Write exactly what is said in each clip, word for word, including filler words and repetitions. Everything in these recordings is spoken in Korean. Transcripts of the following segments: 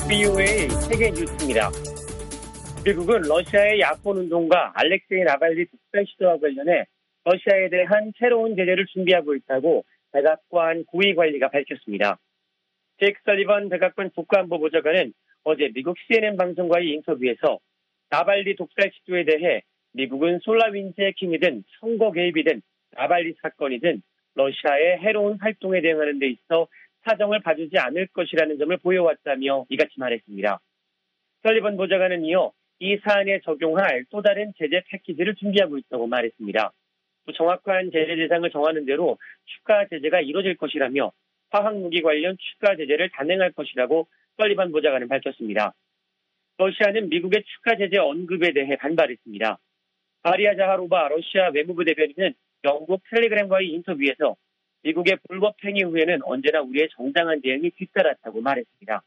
브이오에이 세계 뉴스입니다. 미국은 러시아의 야권 운동가 알렉세이 나발리 독살 시도와 관련해 러시아에 대한 새로운 제재를 준비하고 있다고 백악관 고위 관리가 밝혔습니다. 제이크 설리번 백악관 국가안보보좌관은 어제 미국 씨엔엔 방송과의 인터뷰에서 나발리 독살 시도에 대해 미국은 솔라윈지 해킹이든 선거 개입이든 나발리 사건이든 러시아의 해로운 활동에 대응하는 데 있어 사정을 봐주지 않을 것이라는 점을 보여왔다며 이같이 말했습니다. 설리번 보좌관은 이어 이 사안에 적용할 또 다른 제재 패키지를 준비하고 있다고 말했습니다. 또 정확한 제재 대상을 정하는 대로 추가 제재가 이뤄질 것이라며 화학무기 관련 추가 제재를 단행할 것이라고 설리번 보좌관은 밝혔습니다. 러시아는 미국의 추가 제재 언급에 대해 반발했습니다. 마리아 자하로바 러시아 외무부 대변인은 영국 텔레그램과의 인터뷰에서 미국의 불법 행위 후에는 언제나 우리의 정당한 대응이 뒤따랐다고 말했습니다.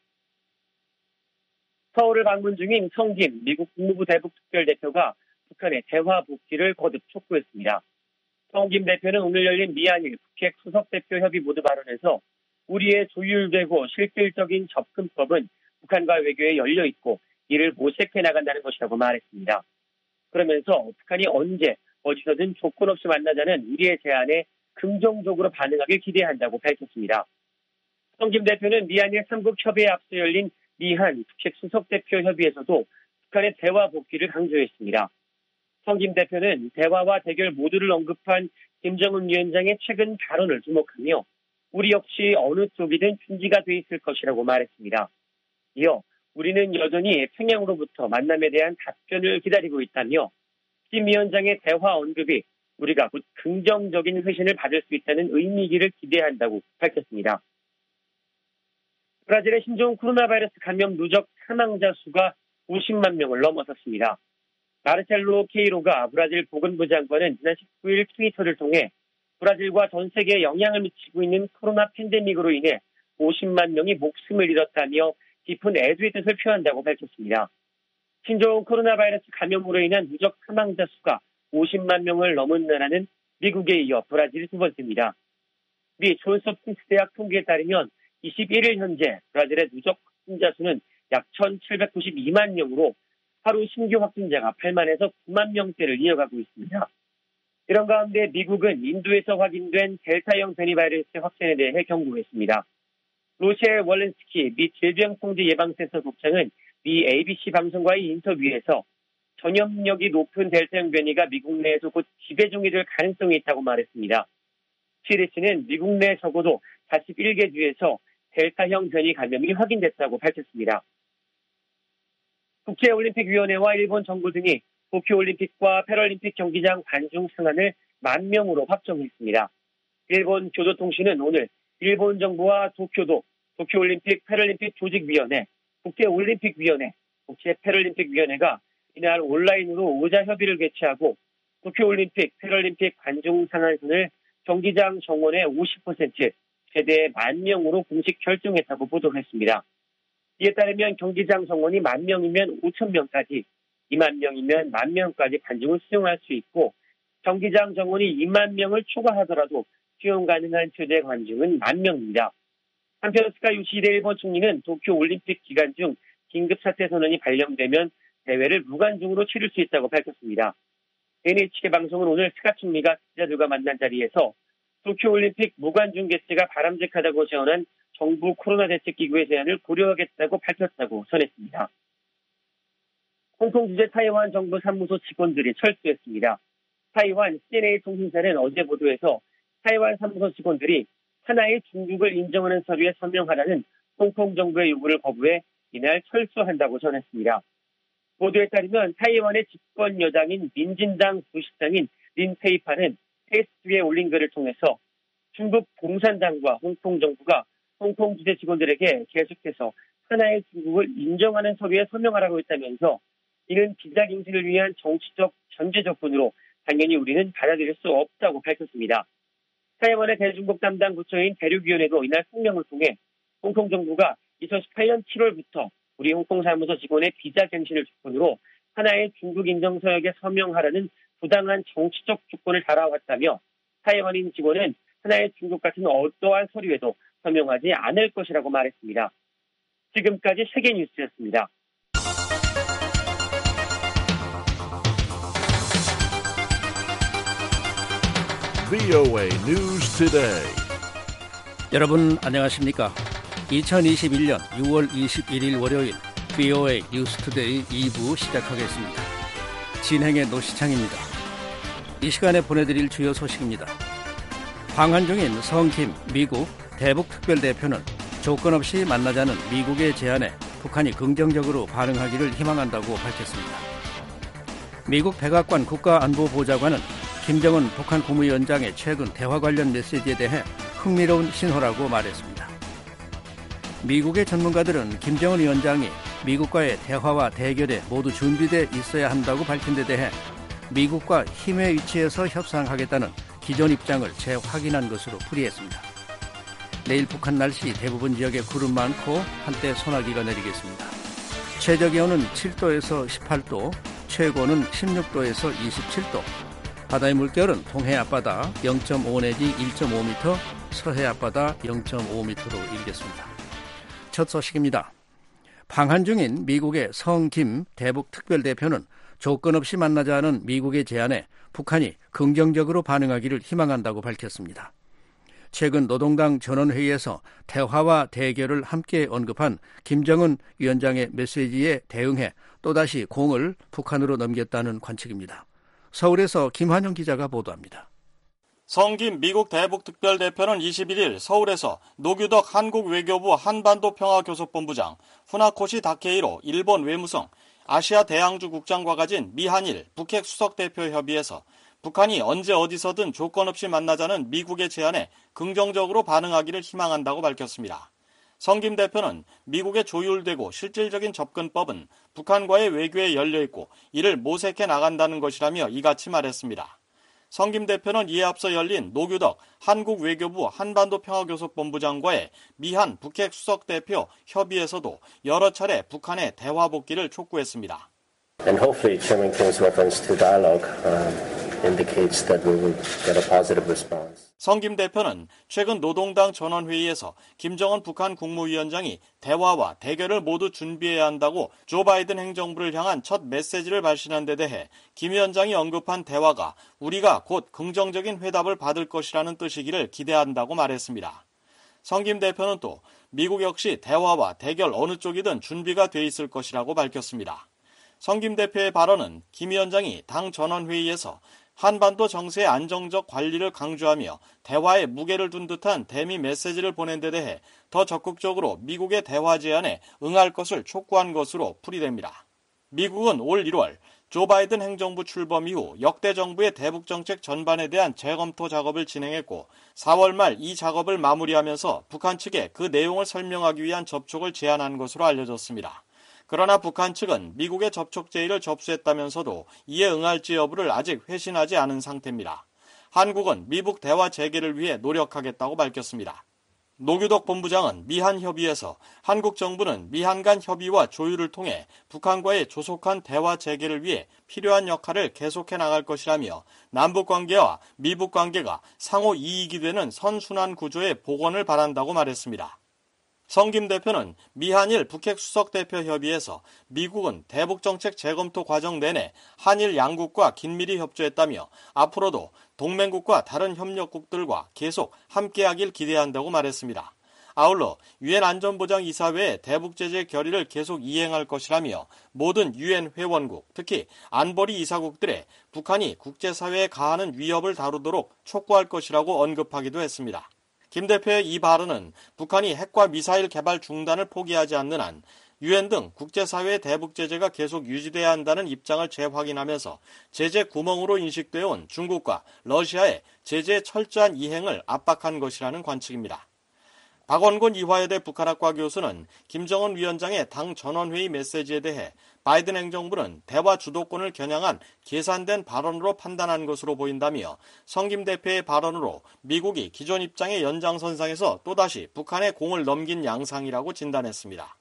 서울을 방문 중인 성김 미국 국무부 대북 특별대표가 북한의 대화 복귀를 거듭 촉구했습니다. 성김 대표는 오늘 열린 미한일 북핵 수석대표 협의 모두 발언에서 우리의 조율되고 실질적인 접근법은 북한과 외교에 열려있고 이를 모색해 나간다는 것이라고 말했습니다. 그러면서 북한이 언제 어디서든 조건 없이 만나자는 우리의 제안에 긍정적으로 반응하길 기대한다고 밝혔습니다. 성김 대표는 미한일 삼국 협의에 앞서 열린 미한 북핵 수석대표 협의에서도 북한의 대화 복귀를 강조했습니다. 성김 대표는 대화와 대결 모두를 언급한 김정은 위원장의 최근 발언을 주목하며 우리 역시 어느 쪽이든 준비가 돼 있을 것이라고 말했습니다. 이어 우리는 여전히 평양으로부터 만남에 대한 답변을 기다리고 있다며 김 위원장의 대화 언급이 우리가 곧 긍정적인 회신을 받을 수 있다는 의미이기를 기대한다고 밝혔습니다. 브라질의 신종 코로나 바이러스 감염 누적 사망자 수가 오십만 명을 넘어섰습니다. 마르셀로 케이로가 브라질 보건부 장관은 지난 십구일 트위터를 통해 브라질과 전 세계에 영향을 미치고 있는 코로나 팬데믹으로 인해 오십만 명이 목숨을 잃었다며 깊은 애도의 뜻을 표한다고 밝혔습니다. 신종 코로나 바이러스 감염으로 인한 누적 사망자 수가 오십만 명을 넘은 나라는 미국에 이어 브라질이 두 번째입니다. 미 존스홉킨스 대학 통계에 따르면 이십일일 현재 브라질의 누적 확진자 수는 약 천칠백구십이만 명으로 하루 신규 확진자가 팔만에서 구만 명대를 이어가고 있습니다. 이런 가운데 미국은 인도에서 확인된 델타형 변이 바이러스 확산에 대해 경고했습니다. 로셰 월렌스키 미 질병통제예방센터 국장은 미 에이비씨 방송과의 인터뷰에서 전염력이 높은 델타형 변이가 미국 내에서 곧 지배종이 될 가능성이 있다고 말했습니다. 씨디씨는 미국 내 적어도 사십일 개 주에서 델타형 변이 감염이 확인됐다고 밝혔습니다. 국제올림픽위원회와 일본 정부 등이 도쿄올림픽과 패럴림픽 경기장 관중 상한을 만 명으로 확정했습니다. 일본 교도통신은 오늘 일본 정부와 도쿄도, 도쿄올림픽 패럴림픽 조직위원회, 국제올림픽위원회, 국제패럴림픽위원회가 이날 온라인으로 의자 협의를 개최하고 도쿄올림픽, 패럴림픽 관중 상한선을 경기장 정원의 오십 퍼센트, 최대 만 명으로 공식 결정했다고 보도했습니다. 이에 따르면 경기장 정원이 만 명이면 오천 명까지, 이만 명이면 만 명까지 관중을 수용할 수 있고 경기장 정원이 이만 명을 초과하더라도 수용 가능한 최대 관중은 만 명입니다. 한편 스가 요시히데 일본 총리는 도쿄올림픽 기간 중 긴급사태 선언이 발령되면 대회를 무관중으로 치를 수 있다고 밝혔습니다. 엔에이치케이 방송은 오늘 스가 총리가 기자들과 만난 자리에서 도쿄올림픽 무관중 개최가 바람직하다고 제언한 정부 코로나 대책기구의 제안을 고려하겠다고 밝혔다고 전했습니다. 홍콩 주재 타이완 정부 사무소 직원들이 철수했습니다. 타이완 씨엔에이 통신사는 어제 보도에서 타이완 사무소 직원들이 하나의 중국을 인정하는 서류에 서명하라는 홍콩 정부의 요구를 거부해 이날 철수한다고 전했습니다. 보도에 따르면 타이완의 집권 여당인 민진당 부시장인 린 페이파는 페이스북에 올린 글을 통해서 중국 공산당과 홍콩 정부가 홍콩 주재 직원들에게 계속해서 하나의 중국을 인정하는 서류에 서명하라고 했다면서 이는 비자갱신을 위한 정치적 전제 조건으로 당연히 우리는 받아들일 수 없다고 밝혔습니다. 타이완의 대중국 담당 부처인 대륙위원회도 이날 성명을 통해 홍콩 정부가 이천십팔년 칠월부터 우리 홍콩 사무소 직원의 비자갱신을 조건으로 하나의 중국 인정 서약에 서명하라는 부당한 정치적 조건을 달아왔다며 타이완인 직원은 하나의 중국 같은 어떠한 서류에도 서명하지 않을 것이라고 말했습니다. 지금까지 세계뉴스였습니다. 브이오에이 News Today. 여러분 안녕하십니까? 이천이십일년 유월 이십일일 월요일 브이오에이 뉴스 투데이 이 부 시작하겠습니다. 진행의 노시창입니다. 이 시간에 보내드릴 주요 소식입니다. 방한 중인 성김 미국 대북특별대표는 조건 없이 만나자는 미국의 제안에 북한이 긍정적으로 반응하기를 희망한다고 밝혔습니다. 미국 백악관 국가안보보좌관은 김정은 북한 국무위원장의 최근 대화 관련 메시지에 대해 흥미로운 신호라고 말했습니다. 미국의 전문가들은 김정은 위원장이 미국과의 대화와 대결에 모두 준비돼 있어야 한다고 밝힌 데 대해 미국과 힘의 위치에서 협상하겠다는 기존 입장을 재확인한 것으로 풀이했습니다. 내일 북한 날씨 대부분 지역에 구름 많고 한때 소나기가 내리겠습니다. 최저기온은 칠도에서 십팔도, 최고는 십육도에서 이십칠도, 바다의 물결은 동해 앞바다 영점오 내지 일점오 미터, 서해 앞바다 영점오 미터로 일겠습니다. 첫 소식입니다. 방한 중인 미국의 성김 대북특별대표는 조건 없이 만나자는 미국의 제안에 북한이 긍정적으로 반응하기를 희망한다고 밝혔습니다. 최근 노동당 전원회의에서 대화와 대결을 함께 언급한 김정은 위원장의 메시지에 대응해 또다시 공을 북한으로 넘겼다는 관측입니다. 서울에서 김환영 기자가 보도합니다. 성김 미국 대북특별대표는 이십일일 서울에서 노규덕 한국외교부 한반도평화교섭본부장, 후나코시 다케이로 일본 외무성, 아시아 대양주 국장과 가진 미한일 북핵 수석대표 협의에서 북한이 언제 어디서든 조건 없이 만나자는 미국의 제안에 긍정적으로 반응하기를 희망한다고 밝혔습니다. 성김 대표는 미국의 조율되고 실질적인 접근법은 북한과의 외교에 열려있고 이를 모색해 나간다는 것이라며 이같이 말했습니다. 성김 대표는 이에 앞서 열린 노규덕 한국외교부 한반도평화교섭본부장과의 미한 북핵 수석대표 협의에서도 여러 차례 북한의 대화 복귀를 촉구했습니다. And hopefully Chairman Kim's reference to dialogue uh, indicates that we will get a positive response. 성김 대표는 최근 노동당 전원회의에서 김정은 북한 국무위원장이 대화와 대결을 모두 준비해야 한다고 조 바이든 행정부를 향한 첫 메시지를 발신한 데 대해 김 위원장이 언급한 대화가 우리가 곧 긍정적인 회답을 받을 것이라는 뜻이기를 기대한다고 말했습니다. 성김 대표는 또 미국 역시 대화와 대결 어느 쪽이든 준비가 돼 있을 것이라고 밝혔습니다. 성김 대표의 발언은 김 위원장이 당 전원회의에서 한반도 정세의 안정적 관리를 강조하며 대화에 무게를 둔 듯한 대미 메시지를 보낸 데 대해 더 적극적으로 미국의 대화 제안에 응할 것을 촉구한 것으로 풀이됩니다. 미국은 올 일월 조 바이든 행정부 출범 이후 역대 정부의 대북 정책 전반에 대한 재검토 작업을 진행했고 사월 말 이 작업을 마무리하면서 북한 측에 그 내용을 설명하기 위한 접촉을 제안한 것으로 알려졌습니다. 그러나 북한 측은 미국의 접촉 제의를 접수했다면서도 이에 응할지 여부를 아직 회신하지 않은 상태입니다. 한국은 미북 대화 재개를 위해 노력하겠다고 밝혔습니다. 노규덕 본부장은 미한 협의에서 한국 정부는 미한 간 협의와 조율을 통해 북한과의 조속한 대화 재개를 위해 필요한 역할을 계속해 나갈 것이라며 남북 관계와 미북 관계가 상호 이익이 되는 선순환 구조의 복원을 바란다고 말했습니다. 성김 대표는 미한일 북핵 수석대표 협의에서 미국은 대북정책 재검토 과정 내내 한일 양국과 긴밀히 협조했다며 앞으로도 동맹국과 다른 협력국들과 계속 함께하길 기대한다고 말했습니다. 아울러 유엔 안전보장이사회의 대북제재 결의를 계속 이행할 것이라며 모든 유엔 회원국, 특히 안보리 이사국들에 북한이 국제사회에 가하는 위협을 다루도록 촉구할 것이라고 언급하기도 했습니다. 김 대표의 이 발언은 북한이 핵과 미사일 개발 중단을 포기하지 않는 한 유엔 등 국제사회의 대북 제재가 계속 유지돼야 한다는 입장을 재확인하면서 제재 구멍으로 인식되어 온 중국과 러시아의 제재의 철저한 이행을 압박한 것이라는 관측입니다. 박원곤 이화여대 북한학과 교수는 김정은 위원장의 당 전원회의 메시지에 대해 바이든 행정부는 대화 주도권을 겨냥한 계산된 발언으로 판단한 것으로 보인다며 성김 대표의 발언으로 미국이 기존 입장의 연장선상에서 또다시 북한의 공을 넘긴 양상이라고 진단했습니다.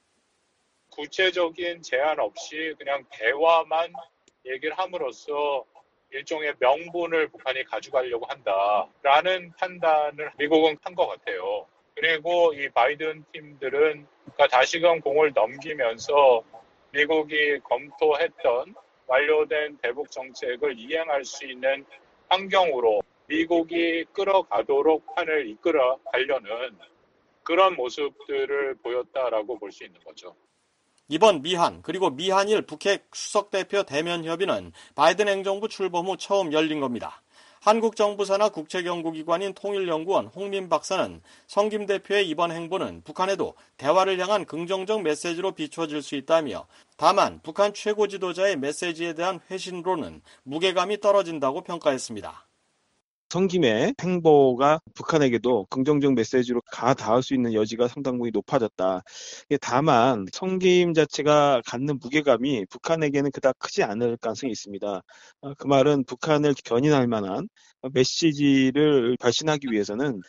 구체적인 제안 없이 그냥 대화만 얘기를 함으로써 일종의 명분을 북한이 가져가려고 한다라는 판단을 미국은 한 것 같아요. 그리고 이 바이든 팀들은 그러니까 다시금 공을 넘기면서 미국이 검토했던 완료된 대북 정책을 이행할 수 있는 환경으로 미국이 끌어가도록 판을 이끌어 가려는 그런 모습들을 보였다라고 볼 수 있는 거죠. 이번 미한 그리고 미한일 북핵 수석대표 대면 협의는 바이든 행정부 출범 후 처음 열린 겁니다. 한국 정부 산하 국책연구기관인 통일연구원 홍민 박사는 성김 대표의 이번 행보는 북한에도 대화를 향한 긍정적 메시지로 비춰질 수 있다며 다만 북한 최고 지도자의 메시지에 대한 회신으로는 무게감이 떨어진다고 평가했습니다. 성김의 행보가 북한에게도 긍정적 메시지로 가 닿을 수 있는 여지가 상당히 높아졌다. 다만 성김 자체가 갖는 무게감이 북한에게는 그닥 크지 않을 가능성이 있습니다. 그 말은 북한을 견인할 만한 메시지를 발신하기 위해서는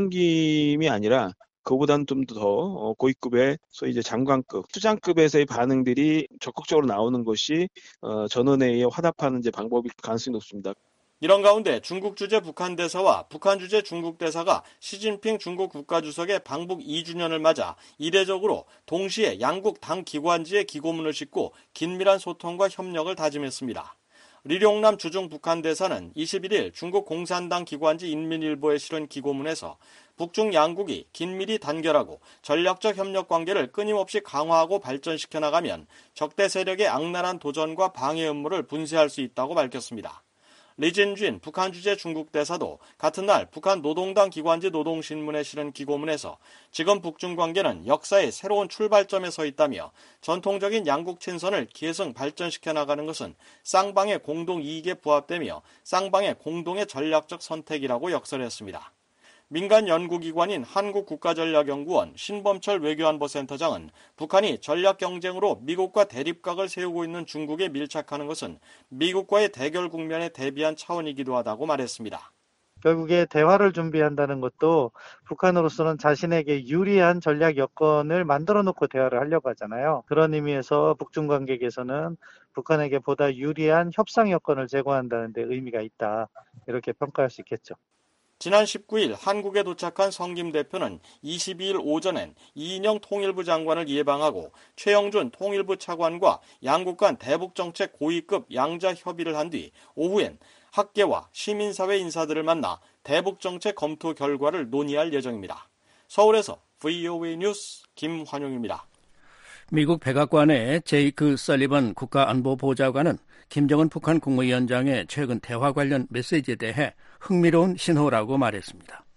성김이 아니라 그보다는 좀 더 고위급의 소위 이제 장관급, 수장급에서의 반응들이 적극적으로 나오는 것이 전원회의에 화답하는 이제 방법일 가능성이 높습니다. 이런 가운데 중국 주재 북한 대사와 북한 주재 중국 대사가 시진핑 중국 국가주석의 방북 이 주년을 맞아 이례적으로 동시에 양국 당 기관지에 기고문을 싣고 긴밀한 소통과 협력을 다짐했습니다. 리룡남 주중 북한 대사는 이십일 일 중국 공산당 기관지 인민일보에 실은 기고문에서 북중 양국이 긴밀히 단결하고 전략적 협력 관계를 끊임없이 강화하고 발전시켜 나가면 적대 세력의 악랄한 도전과 방해 음모를 분쇄할 수 있다고 밝혔습니다. 리진쥔 북한 주재 중국 대사도 같은 날 북한 노동당 기관지 노동신문에 실은 기고문에서 지금 북중 관계는 역사의 새로운 출발점에 서 있다며 전통적인 양국 친선을 계승 발전시켜 나가는 것은 쌍방의 공동 이익에 부합되며 쌍방의 공동의 전략적 선택이라고 역설했습니다. 민간 연구기관인 한국국가전략연구원 신범철 외교안보센터장은 북한이 전략경쟁으로 미국과 대립각을 세우고 있는 중국에 밀착하는 것은 미국과의 대결 국면에 대비한 차원이기도 하다고 말했습니다. 결국에 대화를 준비한다는 것도 북한으로서는 자신에게 유리한 전략 여건을 만들어 놓고 대화를 하려고 하잖아요. 그런 의미에서 북중 관계에서는 북한에게 보다 유리한 협상 여건을 제공한다는 데 의미가 있다. 이렇게 평가할 수 있겠죠. 지난 십구 일 한국에 도착한 성김 대표는 이십이 일 오전엔 이인영 통일부 장관을 예방하고 최영준 통일부 차관과 양국 간 대북정책 고위급 양자 협의를 한 뒤 오후엔 학계와 시민사회 인사들을 만나 대북정책 검토 결과를 논의할 예정입니다. 서울에서 브이오에이 뉴스 김환용입니다. 미국 백악관의 제이크 설리번 국가안보보좌관은 김정은 북한 국무위원장의 최근 대화 관련 메시지에 대해 흥미로운 신호라고 말했습니다.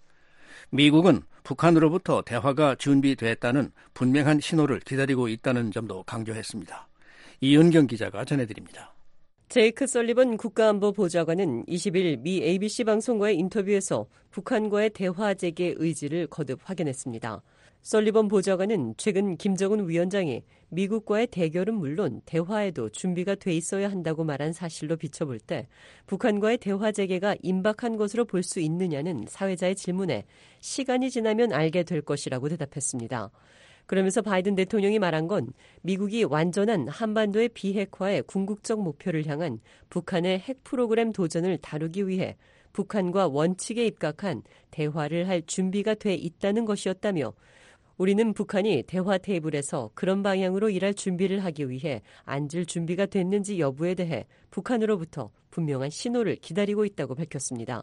미국은 북한으로부터 대화가 준비됐다는 분명한 신호를 기다리고 있다는 점도 강조했습니다. 이은경 기자가 전해드립니다. 제이크 설리번 국가안보보좌관은 이십 일 미 에이비씨 방송과의 인터뷰에서 북한과의 대화 재개 의지를 거듭 확인했습니다. 설리번 보좌관은 최근 김정은 위원장이 미국과의 대결은 물론 대화에도 준비가 돼 있어야 한다고 말한 사실로 비춰볼 때 북한과의 대화 재개가 임박한 것으로 볼 수 있느냐는 사회자의 질문에 시간이 지나면 알게 될 것이라고 대답했습니다. 그러면서 바이든 대통령이 말한 건 미국이 완전한 한반도의 비핵화의 궁극적 목표를 향한 북한의 핵 프로그램 도전을 다루기 위해 북한과 원칙에 입각한 대화를 할 준비가 돼 있다는 것이었다며 우리는 북한이 대화 테이블에서 그런 방향으로 일할 준비를 하기 위해 앉을 준비가 됐는지 여부에 대해 북한으로부터 분명한 신호를 기다리고 있다고 밝혔습니다.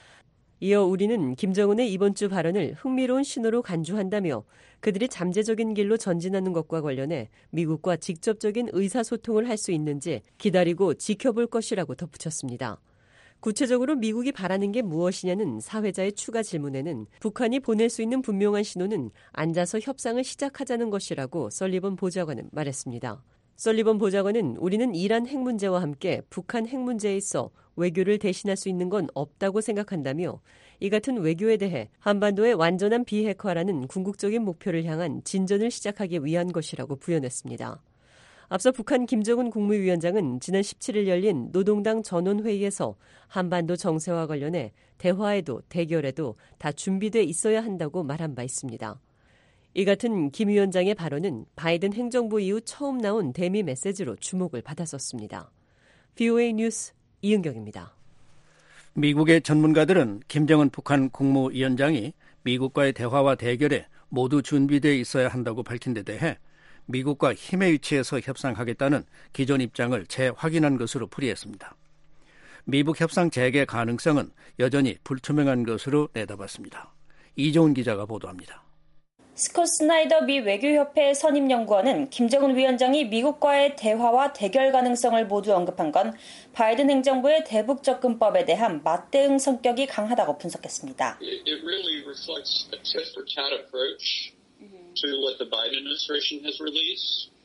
이어 우리는 김정은의 이번 주 발언을 흥미로운 신호로 간주한다며 그들이 잠재적인 길로 전진하는 것과 관련해 미국과 직접적인 의사소통을 할 수 있는지 기다리고 지켜볼 것이라고 덧붙였습니다. 구체적으로 미국이 바라는 게 무엇이냐는 사회자의 추가 질문에는 북한이 보낼 수 있는 분명한 신호는 앉아서 협상을 시작하자는 것이라고 설리번 보좌관은 말했습니다. 설리번 보좌관은 우리는 이란 핵 문제와 함께 북한 핵 문제에 있어 외교를 대신할 수 있는 건 없다고 생각한다며 이 같은 외교에 대해 한반도의 완전한 비핵화라는 궁극적인 목표를 향한 진전을 시작하기 위한 것이라고 부연했습니다. 앞서 북한 김정은 국무위원장은 지난 십칠 일 열린 노동당 전원회의에서 한반도 정세와 관련해 대화에도 대결에도 다 준비돼 있어야 한다고 말한 바 있습니다. 이 같은 김 위원장의 발언은 바이든 행정부 이후 처음 나온 대미 메시지로 주목을 받았었습니다. 브이오에이 뉴스 이은경입니다. 미국의 전문가들은 김정은 북한 국무위원장이 미국과의 대화와 대결에 모두 준비되어 있어야 한다고 밝힌 데 대해 미국과 힘의 위치에서 협상하겠다는 기존 입장을 재확인한 것으로 풀이했습니다. 미북 협상 재개 가능성은 여전히 불투명한 것으로 내다봤습니다. 이종훈 기자가 보도합니다. 스콧 스나이더 미 외교협회 선임연구원은 김정은 위원장이 미국과의 대화와 대결 가능성을 모두 언급한 건 바이든 행정부의 대북 접근법에 대한 맞대응 성격이 강하다고 분석했습니다. It really reflects a tit for tat approach to what the Biden administration has released.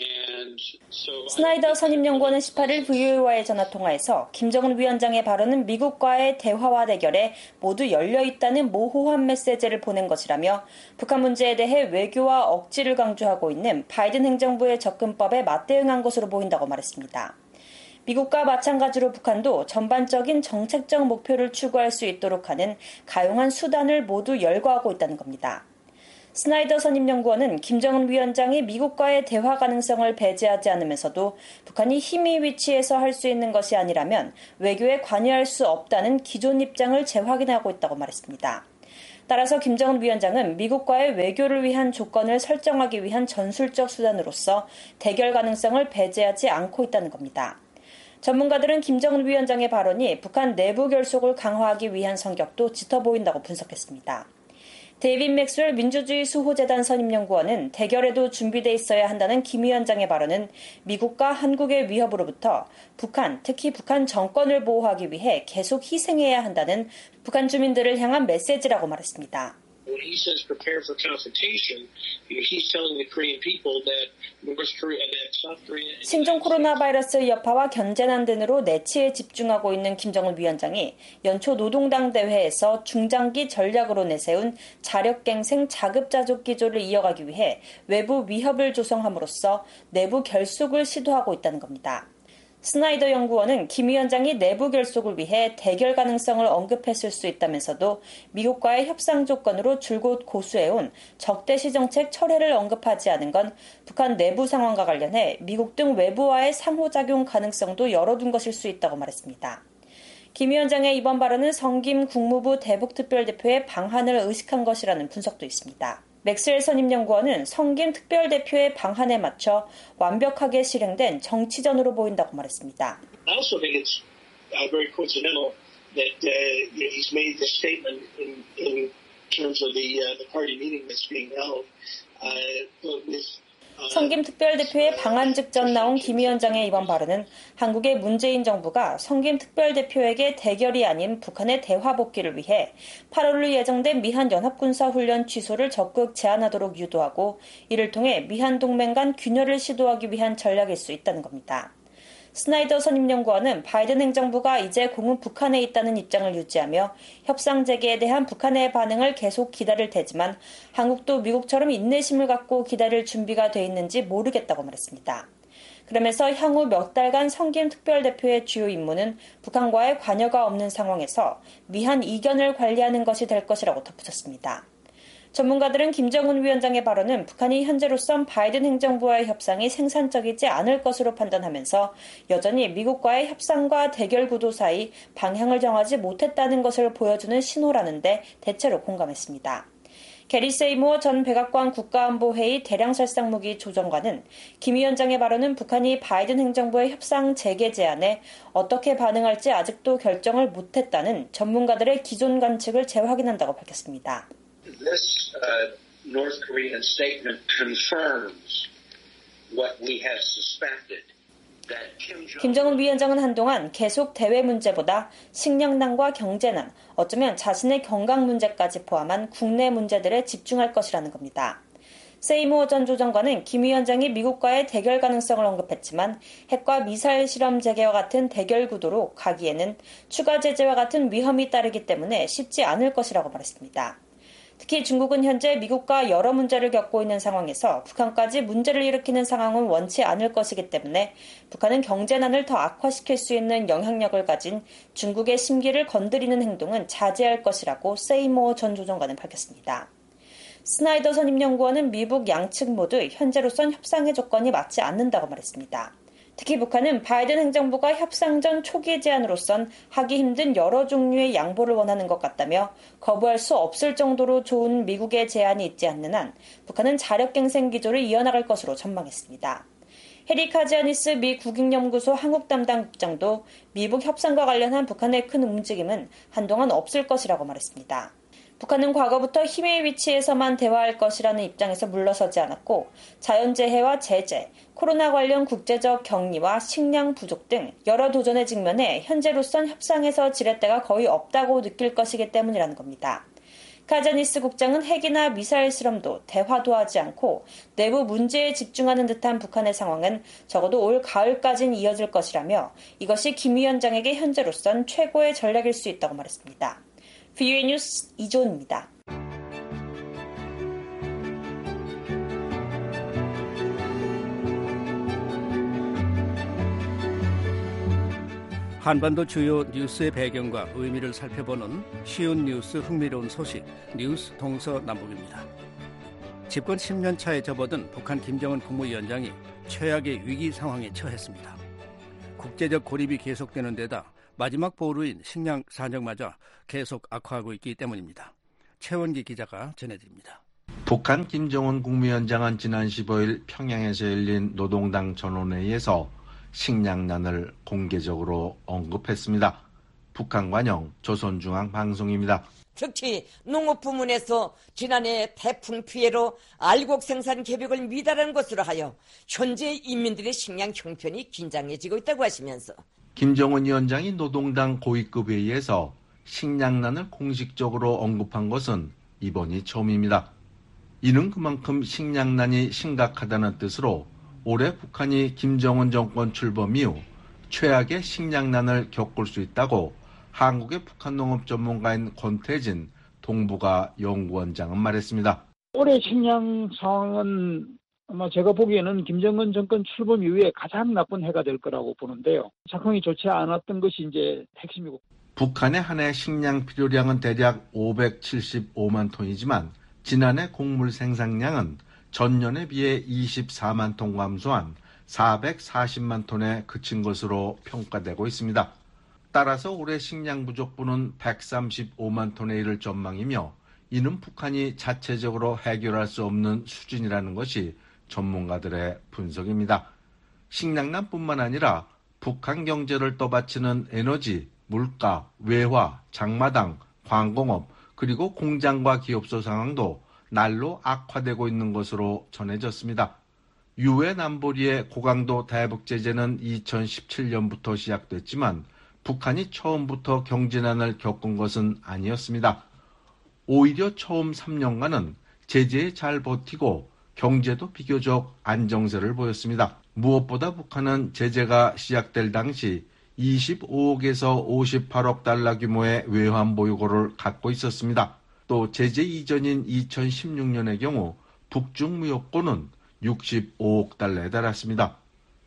스나이더 선임연구원은 십팔 일 브이오에이와의 전화통화에서 김정은 위원장의 발언은 미국과의 대화와 대결에 모두 열려있다는 모호한 메시지를 보낸 것이라며 북한 문제에 대해 외교와 억지를 강조하고 있는 바이든 행정부의 접근법에 맞대응한 것으로 보인다고 말했습니다. 미국과 마찬가지로 북한도 전반적인 정책적 목표를 추구할 수 있도록 하는 가용한 수단을 모두 열거하고 있다는 겁니다. 스나이더 선임연구원은 김정은 위원장이 미국과의 대화 가능성을 배제하지 않으면서도 북한이 힘의 위치에서 할 수 있는 것이 아니라면 외교에 관여할 수 없다는 기존 입장을 재확인하고 있다고 말했습니다. 따라서 김정은 위원장은 미국과의 외교를 위한 조건을 설정하기 위한 전술적 수단으로서 대결 가능성을 배제하지 않고 있다는 겁니다. 전문가들은 김정은 위원장의 발언이 북한 내부 결속을 강화하기 위한 성격도 짙어 보인다고 분석했습니다. 데이빗 맥스웰 민주주의 수호재단 선임연구원은 대결에도 준비돼 있어야 한다는 김 위원장의 발언은 미국과 한국의 위협으로부터 북한, 특히 북한 정권을 보호하기 위해 계속 희생해야 한다는 북한 주민들을 향한 메시지라고 말했습니다. When he says prepare for confrontation, he's telling the Korean people that North Korea, that South Korea. 신종 코로나 바이러스 여파와 견제난 등으로 내치에 집중하고 있는 김정은 위원장이 연초 노동당 대회에서 중장기 전략으로 내세운 자력갱생 자급자족 기조를 이어가기 위해 외부 위협을 조성함으로써 내부 결속을 시도하고 있다는 겁니다. 스나이더 연구원은 김 위원장이 내부 결속을 위해 대결 가능성을 언급했을 수 있다면서도 미국과의 협상 조건으로 줄곧 고수해온 적대시 정책 철회를 언급하지 않은 건 북한 내부 상황과 관련해 미국 등 외부와의 상호작용 가능성도 열어둔 것일 수 있다고 말했습니다. 김 위원장의 이번 발언은 성김 국무부 대북특별대표의 방한을 의식한 것이라는 분석도 있습니다. 맥스웰 선임연구원은 성김 특별대표의 방한에 맞춰 완벽하게 실행된 정치전으로 보인다고 말했습니다. I also think it's uh, very coincidental that uh, you know, he's made this statement in, in terms of the uh, the party meeting that's being held uh, with. 성김 특별대표의 방한 직전 나온 김 위원장의 이번 발언은 한국의 문재인 정부가 성김 특별대표에게 대결이 아닌 북한의 대화 복귀를 위해 팔월로 예정된 미한 연합군사훈련 취소를 적극 제한하도록 유도하고 이를 통해 미한 동맹 간 균열을 시도하기 위한 전략일 수 있다는 겁니다. 스나이더 선임연구원은 바이든 행정부가 이제 공은 북한에 있다는 입장을 유지하며 협상 재개에 대한 북한의 반응을 계속 기다릴 테지만 한국도 미국처럼 인내심을 갖고 기다릴 준비가 돼 있는지 모르겠다고 말했습니다. 그러면서 향후 몇 달간 성김 특별대표의 주요 임무는 북한과의 관여가 없는 상황에서 미한 이견을 관리하는 것이 될 것이라고 덧붙였습니다. 전문가들은 김정은 위원장의 발언은 북한이 현재로선 바이든 행정부와의 협상이 생산적이지 않을 것으로 판단하면서 여전히 미국과의 협상과 대결 구도 사이 방향을 정하지 못했다는 것을 보여주는 신호라는데 대체로 공감했습니다. 게리 세이모어 전 백악관 국가안보회의 대량살상무기 조정관은 김 위원장의 발언은 북한이 바이든 행정부의 협상 재개 제안에 어떻게 반응할지 아직도 결정을 못했다는 전문가들의 기존 관측을 재확인한다고 밝혔습니다. This uh, North Korean statement confirms what we have suspected. 김정은 위원장은 한동안 계속 대외 문제보다 식량난과 경제난, 어쩌면 자신의 건강 문제까지 포함한 국내 문제들에 집중할 것이라는 겁니다. 세이모어 전 조정관은 김 위원장이 미국과의 대결 가능성을 언급했지만 핵과 미사일 실험 재개와 같은 대결 구도로 가기에는 추가 제재와 같은 위험이 따르기 때문에 쉽지 않을 것이라고 말했습니다. 특히 중국은 현재 미국과 여러 문제를 겪고 있는 상황에서 북한까지 문제를 일으키는 상황은 원치 않을 것이기 때문에 북한은 경제난을 더 악화시킬 수 있는 영향력을 가진 중국의 심기를 건드리는 행동은 자제할 것이라고 세이모어 전 조정관은 밝혔습니다. 스나이더 선임연구원은 미북 양측 모두 현재로선 협상의 조건이 맞지 않는다고 말했습니다. 특히 북한은 바이든 행정부가 협상 전 초기 제안으로선 하기 힘든 여러 종류의 양보를 원하는 것 같다며 거부할 수 없을 정도로 좋은 미국의 제안이 있지 않는 한 북한은 자력갱생 기조를 이어나갈 것으로 전망했습니다. 해리 카지아니스 미 국익연구소 한국 담당 국장도 미북 협상과 관련한 북한의 큰 움직임은 한동안 없을 것이라고 말했습니다. 북한은 과거부터 힘의 위치에서만 대화할 것이라는 입장에서 물러서지 않았고 자연재해와 제재, 코로나 관련 국제적 격리와 식량 부족 등 여러 도전에 직면해 현재로선 협상에서 지렛대가 거의 없다고 느낄 것이기 때문이라는 겁니다. 카자니스 국장은 핵이나 미사일 실험도 대화도 하지 않고 내부 문제에 집중하는 듯한 북한의 상황은 적어도 올 가을까지는 이어질 것이라며 이것이 김 위원장에게 현재로선 최고의 전략일 수 있다고 말했습니다. 브이오에이 뉴스 이조은입니다. 한반도 주요 뉴스의 배경과 의미를 살펴보는 쉬운 뉴스 흥미로운 소식 뉴스 동서남북입니다. 집권 십 년 차에 접어든 북한 김정은 국무위원장이 최악의 위기 상황에 처했습니다. 국제적 고립이 계속되는 데다 마지막 보루인 식량 산정마저 계속 악화하고 있기 때문입니다. 최원기 기자가 전해드립니다. 북한 김정은 국무위원장은 지난 십오일 평양에서 열린 노동당 전원회의에서 식량난을 공개적으로 언급했습니다. 북한 관영 조선중앙방송입니다. 특히 농업 부문에서 지난해 태풍 피해로 알곡 생산 계획을 미달한 것으로 하여 현재 인민들의 식량 형편이 긴장해지고 있다고 하시면서 김정은 위원장이 노동당 고위급 회의에서 식량난을 공식적으로 언급한 것은 이번이 처음입니다. 이는 그만큼 식량난이 심각하다는 뜻으로 올해 북한이 김정은 정권 출범 이후 최악의 식량난을 겪을 수 있다고 한국의 북한 농업 전문가인 권태진 동북아 연구원장은 말했습니다. 올해 식량 상황은 아마 제가 보기에는 김정은 정권 출범 이후에 가장 나쁜 해가 될 거라고 보는데요. 작황이 좋지 않았던 것이 이제 핵심이고. 북한의 한 해 식량 필요량은 대략 오백칠십오만 톤이지만 지난해 곡물 생산량은 전년에 비해 이십사만 톤 감소한 사백사십만 톤에 그친 것으로 평가되고 있습니다. 따라서 올해 식량 부족분은 백삼십오만 톤에 이를 전망이며 이는 북한이 자체적으로 해결할 수 없는 수준이라는 것이 전문가들의 분석입니다. 식량난뿐만 아니라 북한 경제를 떠받치는 에너지, 물가, 외화, 장마당, 광공업, 그리고 공장과 기업소 상황도 날로 악화되고 있는 것으로 전해졌습니다. 유엔 안보리의 고강도 대북 제재는 이천십칠 년부터 시작됐지만 북한이 처음부터 경제난을 겪은 것은 아니었습니다. 오히려 처음 삼 년간은 제재에 잘 버티고 경제도 비교적 안정세를 보였습니다. 무엇보다 북한은 제재가 시작될 당시 이십오억에서 오십팔억 달러 규모의 외환 보유고를 갖고 있었습니다. 또 제재 이전인 이천십육 년의 경우 북중 무역고는 육십오억 달러에 달했습니다.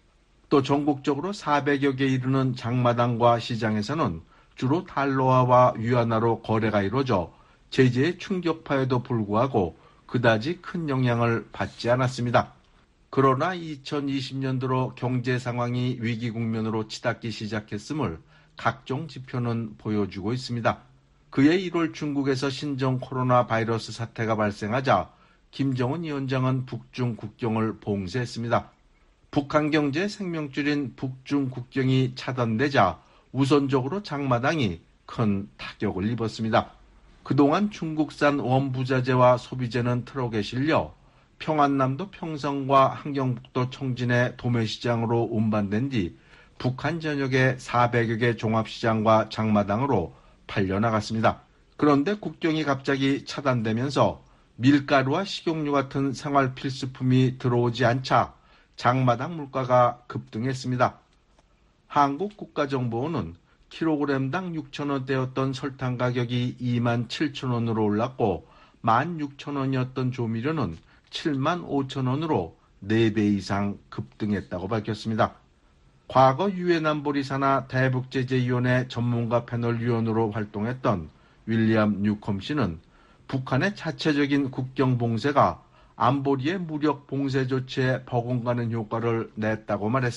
또 전국적으로 사백여 개 이르는 장마당과 시장에서는 주로 달러화와 위안화로 거래가 이루어져 제재의 충격파에도 불구하고 그다지 큰 영향을 받지 않았습니다. 그러나 이천이십 년도로 경제 상황이 위기 국면으로 치닫기 시작했음을 각종 지표는 보여주고 있습니다. 그해 일월 중국에서 신종 코로나 바이러스 사태가 발생하자 김정은 위원장은 북중 국경을 봉쇄했습니다. 북한 경제의 생명줄인 북중 국경이 차단되자 우선적으로 장마당이 큰 타격을 입었습니다. 그동안 중국산 원부자재와 소비재는 트럭에 실려 평안남도 평성과 함경북도 청진의 도매시장으로 운반된 뒤 북한 전역의 사백여 개 종합시장과 장마당으로 팔려나갔습니다. 그런데 국경이 갑자기 차단되면서 밀가루와 식용유 같은 생활 필수품이 들어오지 않자 장마당 물가가 급등했습니다. 한국국가정보원은 킬로그램당 육천 원대였던 설탕 가격이 이만 칠천 원으로 올랐고 만 육천 원이었던 조미료는 칠만 오천 원으로 네 배 이상 급등했다고 밝혔습니다. 과거 유엔 안보리 산하 대북제재위원회 전문가 패널 위원으로 활동했던 윌리엄 뉴컴 씨는 북한의 자체적인 국경 봉쇄가 안보리의 무력 봉쇄 조치에 버금가는 효과를 냈다고 말했습니다.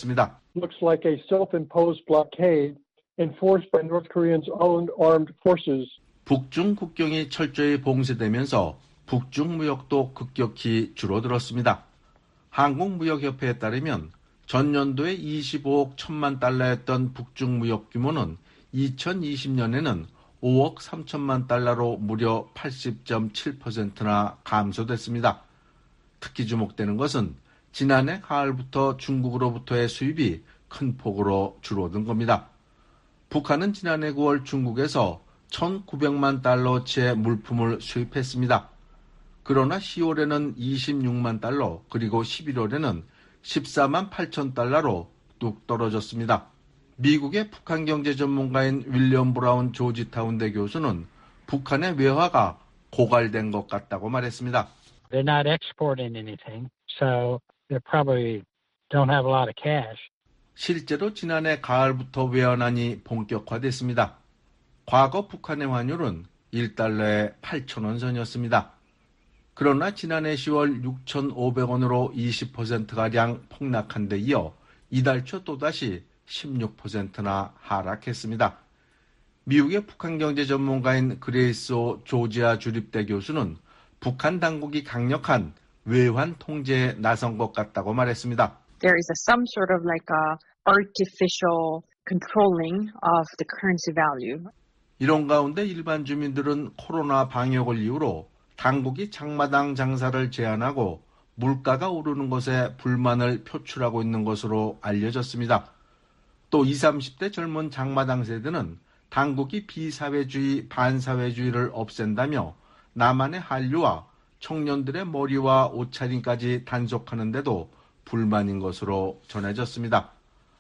looks like a self-imposed blockade enforced by North Korea's own armed forces. 북중 국경이 철저히 봉쇄되면서 북중 무역도 급격히 줄어들었습니다. 한국무역협회에 따르면 전년도에 이십오억 천만 달러였던 북중 무역 규모는 이천이십 년에는 오억 삼천만 달러로 무려 팔십 점 칠 퍼센트나 감소됐습니다. 특히 주목되는 것은 지난해 가을부터 중국으로부터의 수입이 큰 폭으로 줄어든 겁니다. 북한은 지난해 구월 중국에서 천구백만 달러어치의 물품을 수입했습니다. 그러나 시월에는 이십육만 달러, 그리고 십일월에는 십사만 팔천 달러로 뚝 떨어졌습니다. 미국의 북한 경제 전문가인 윌리엄 브라운 조지타운대 교수는 북한의 외화가 고갈된 것 같다고 말했습니다. They're not exporting anything, so they probably don't have a lot of cash. 실제로 지난해 가을부터 외환안이 본격화됐습니다. 과거 북한의 환율은 일 달러에 팔천 원 선이었습니다. 그러나 지난해 시월 육천오백 원으로 이십 퍼센트가량 폭락한 데 이어 이달 초 또다시 십육 퍼센트나 하락했습니다. 미국의 북한 경제 전문가인 그레이스 오 조지아 주립대 교수는 북한 당국이 강력한 외환 통제에 나선 것 같다고 말했습니다. There is a, some sort of like a artificial controlling of the currency value. 이런 가운데 일반 주민들은 코로나 방역을 이유로 당국이 장마당 장사를 제한하고 물가가 오르는 것에 불만을 표출하고 있는 것으로 알려졌습니다. 또 이십, 삼십 대 젊은 장마당 세대는 당국이 비사회주의, 반사회주의를 없앤다며 남한의 한류와 청년들의 머리와 옷차림까지 단속하는데도 불만인 것으로 전해졌습니다.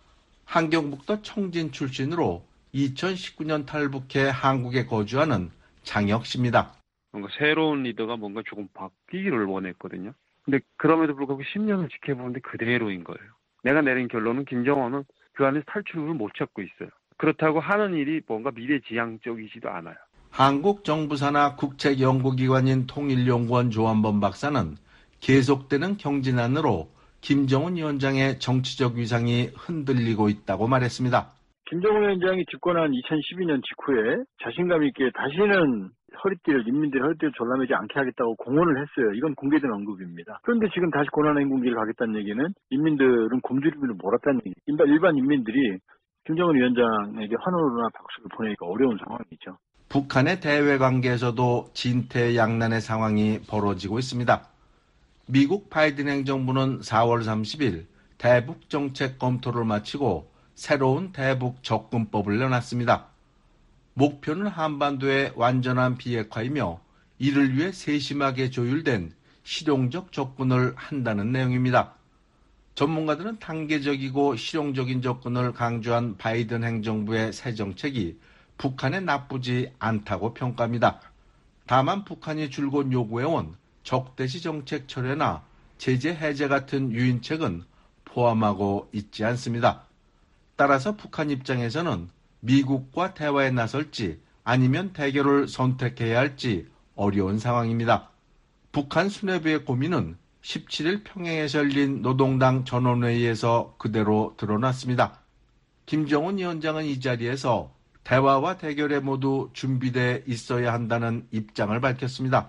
한경북도 청진 출신으로 이천십구 년 탈북해 한국에 거주하는 장혁 씨입니다. 뭔가 새로운 리더가 뭔가 조금 바뀌기를 원했거든요. 근데 그럼에도 불구하고 십 년을 지켜보는데 그대로인 거예요. 내가 내린 결론은 김정은은 그 안에서 탈출을 못 찾고 있어요. 그렇다고 하는 일이 뭔가 미래지향적이지도 않아요. 한국 정부 산하 국책연구기관인 통일연구원 조한범 박사는 계속되는 경진안으로 김정은 위원장의 정치적 위상이 흔들리고 있다고 말했습니다. 김정은 위원장이 집권한 이천십이 년 직후에 자신감 있게 다시는 허리띠를, 인민들의 허리띠를 졸라매지 않게 하겠다고 공언을 했어요. 이건 공개된 언급입니다. 그런데 지금 다시 고난행군기를 가겠다는 얘기는 인민들은 곰주리비를 몰았다는 얘기. 일반 인민들이 김정은 위원장에게 환호나 박수를 보내기가 어려운 상황이죠. 북한의 대외 관계에서도 진퇴양난의 상황이 벌어지고 있습니다. 미국 바이든 행정부는 사월 삼십일 대북 정책 검토를 마치고 새로운 대북 접근법을 내놨습니다. 목표는 한반도의 완전한 비핵화이며 이를 위해 세심하게 조율된 실용적 접근을 한다는 내용입니다. 전문가들은 단계적이고 실용적인 접근을 강조한 바이든 행정부의 새 정책이 북한에 나쁘지 않다고 평가합니다. 다만 북한이 줄곧 요구해온 적대시 정책 철회나 제재 해제 같은 유인책은 포함하고 있지 않습니다. 따라서 북한 입장에서는 미국과 대화에 나설지 아니면 대결을 선택해야 할지 어려운 상황입니다. 북한 수뇌부의 고민은 십칠 일 평양에서 열린 노동당 전원회의에서 그대로 드러났습니다. 김정은 위원장은 이 자리에서 대화와 대결에 모두 준비돼 있어야 한다는 입장을 밝혔습니다.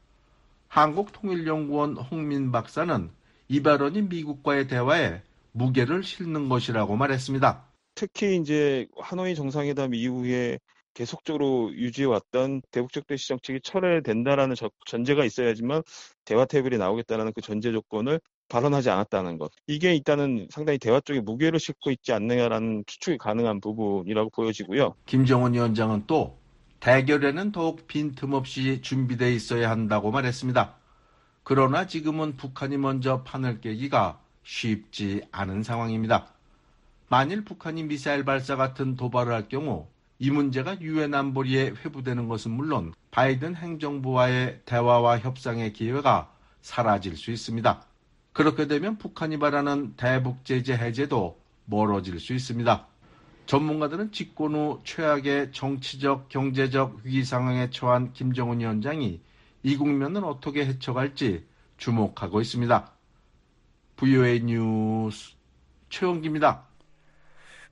한국통일연구원 홍민 박사는 이 발언이 미국과의 대화에 무게를 실는 것이라고 말했습니다. 특히 이제 하노이 정상회담 이후에 계속적으로 유지해왔던 대북적 대시 정책이 철회된다라는 전제가 있어야지만 대화 테이블이 나오겠다는 그 전제 조건을 발언하지 않았다는 것. 이게 일단은 상당히 대화 쪽에 무게를 싣고 있지 않느냐라는 추측이 가능한 부분이라고 보여지고요. 김정은 위원장은 또 대결에는 더욱 빈틈없이 준비되어 있어야 한다고 말했습니다. 그러나 지금은 북한이 먼저 판을 깨기가 쉽지 않은 상황입니다. 만일 북한이 미사일 발사 같은 도발을 할 경우 이 문제가 유엔 안보리에 회부되는 것은 물론 바이든 행정부와의 대화와 협상의 기회가 사라질 수 있습니다. 그렇게 되면 북한이 바라는 대북 제재 해제도 멀어질 수 있습니다. 전문가들은 집권 후 최악의 정치적, 경제적 위기 상황에 처한 김정은 위원장이 이 국면을 어떻게 헤쳐갈지 주목하고 있습니다. 브이오에이 뉴스 최원기입니다.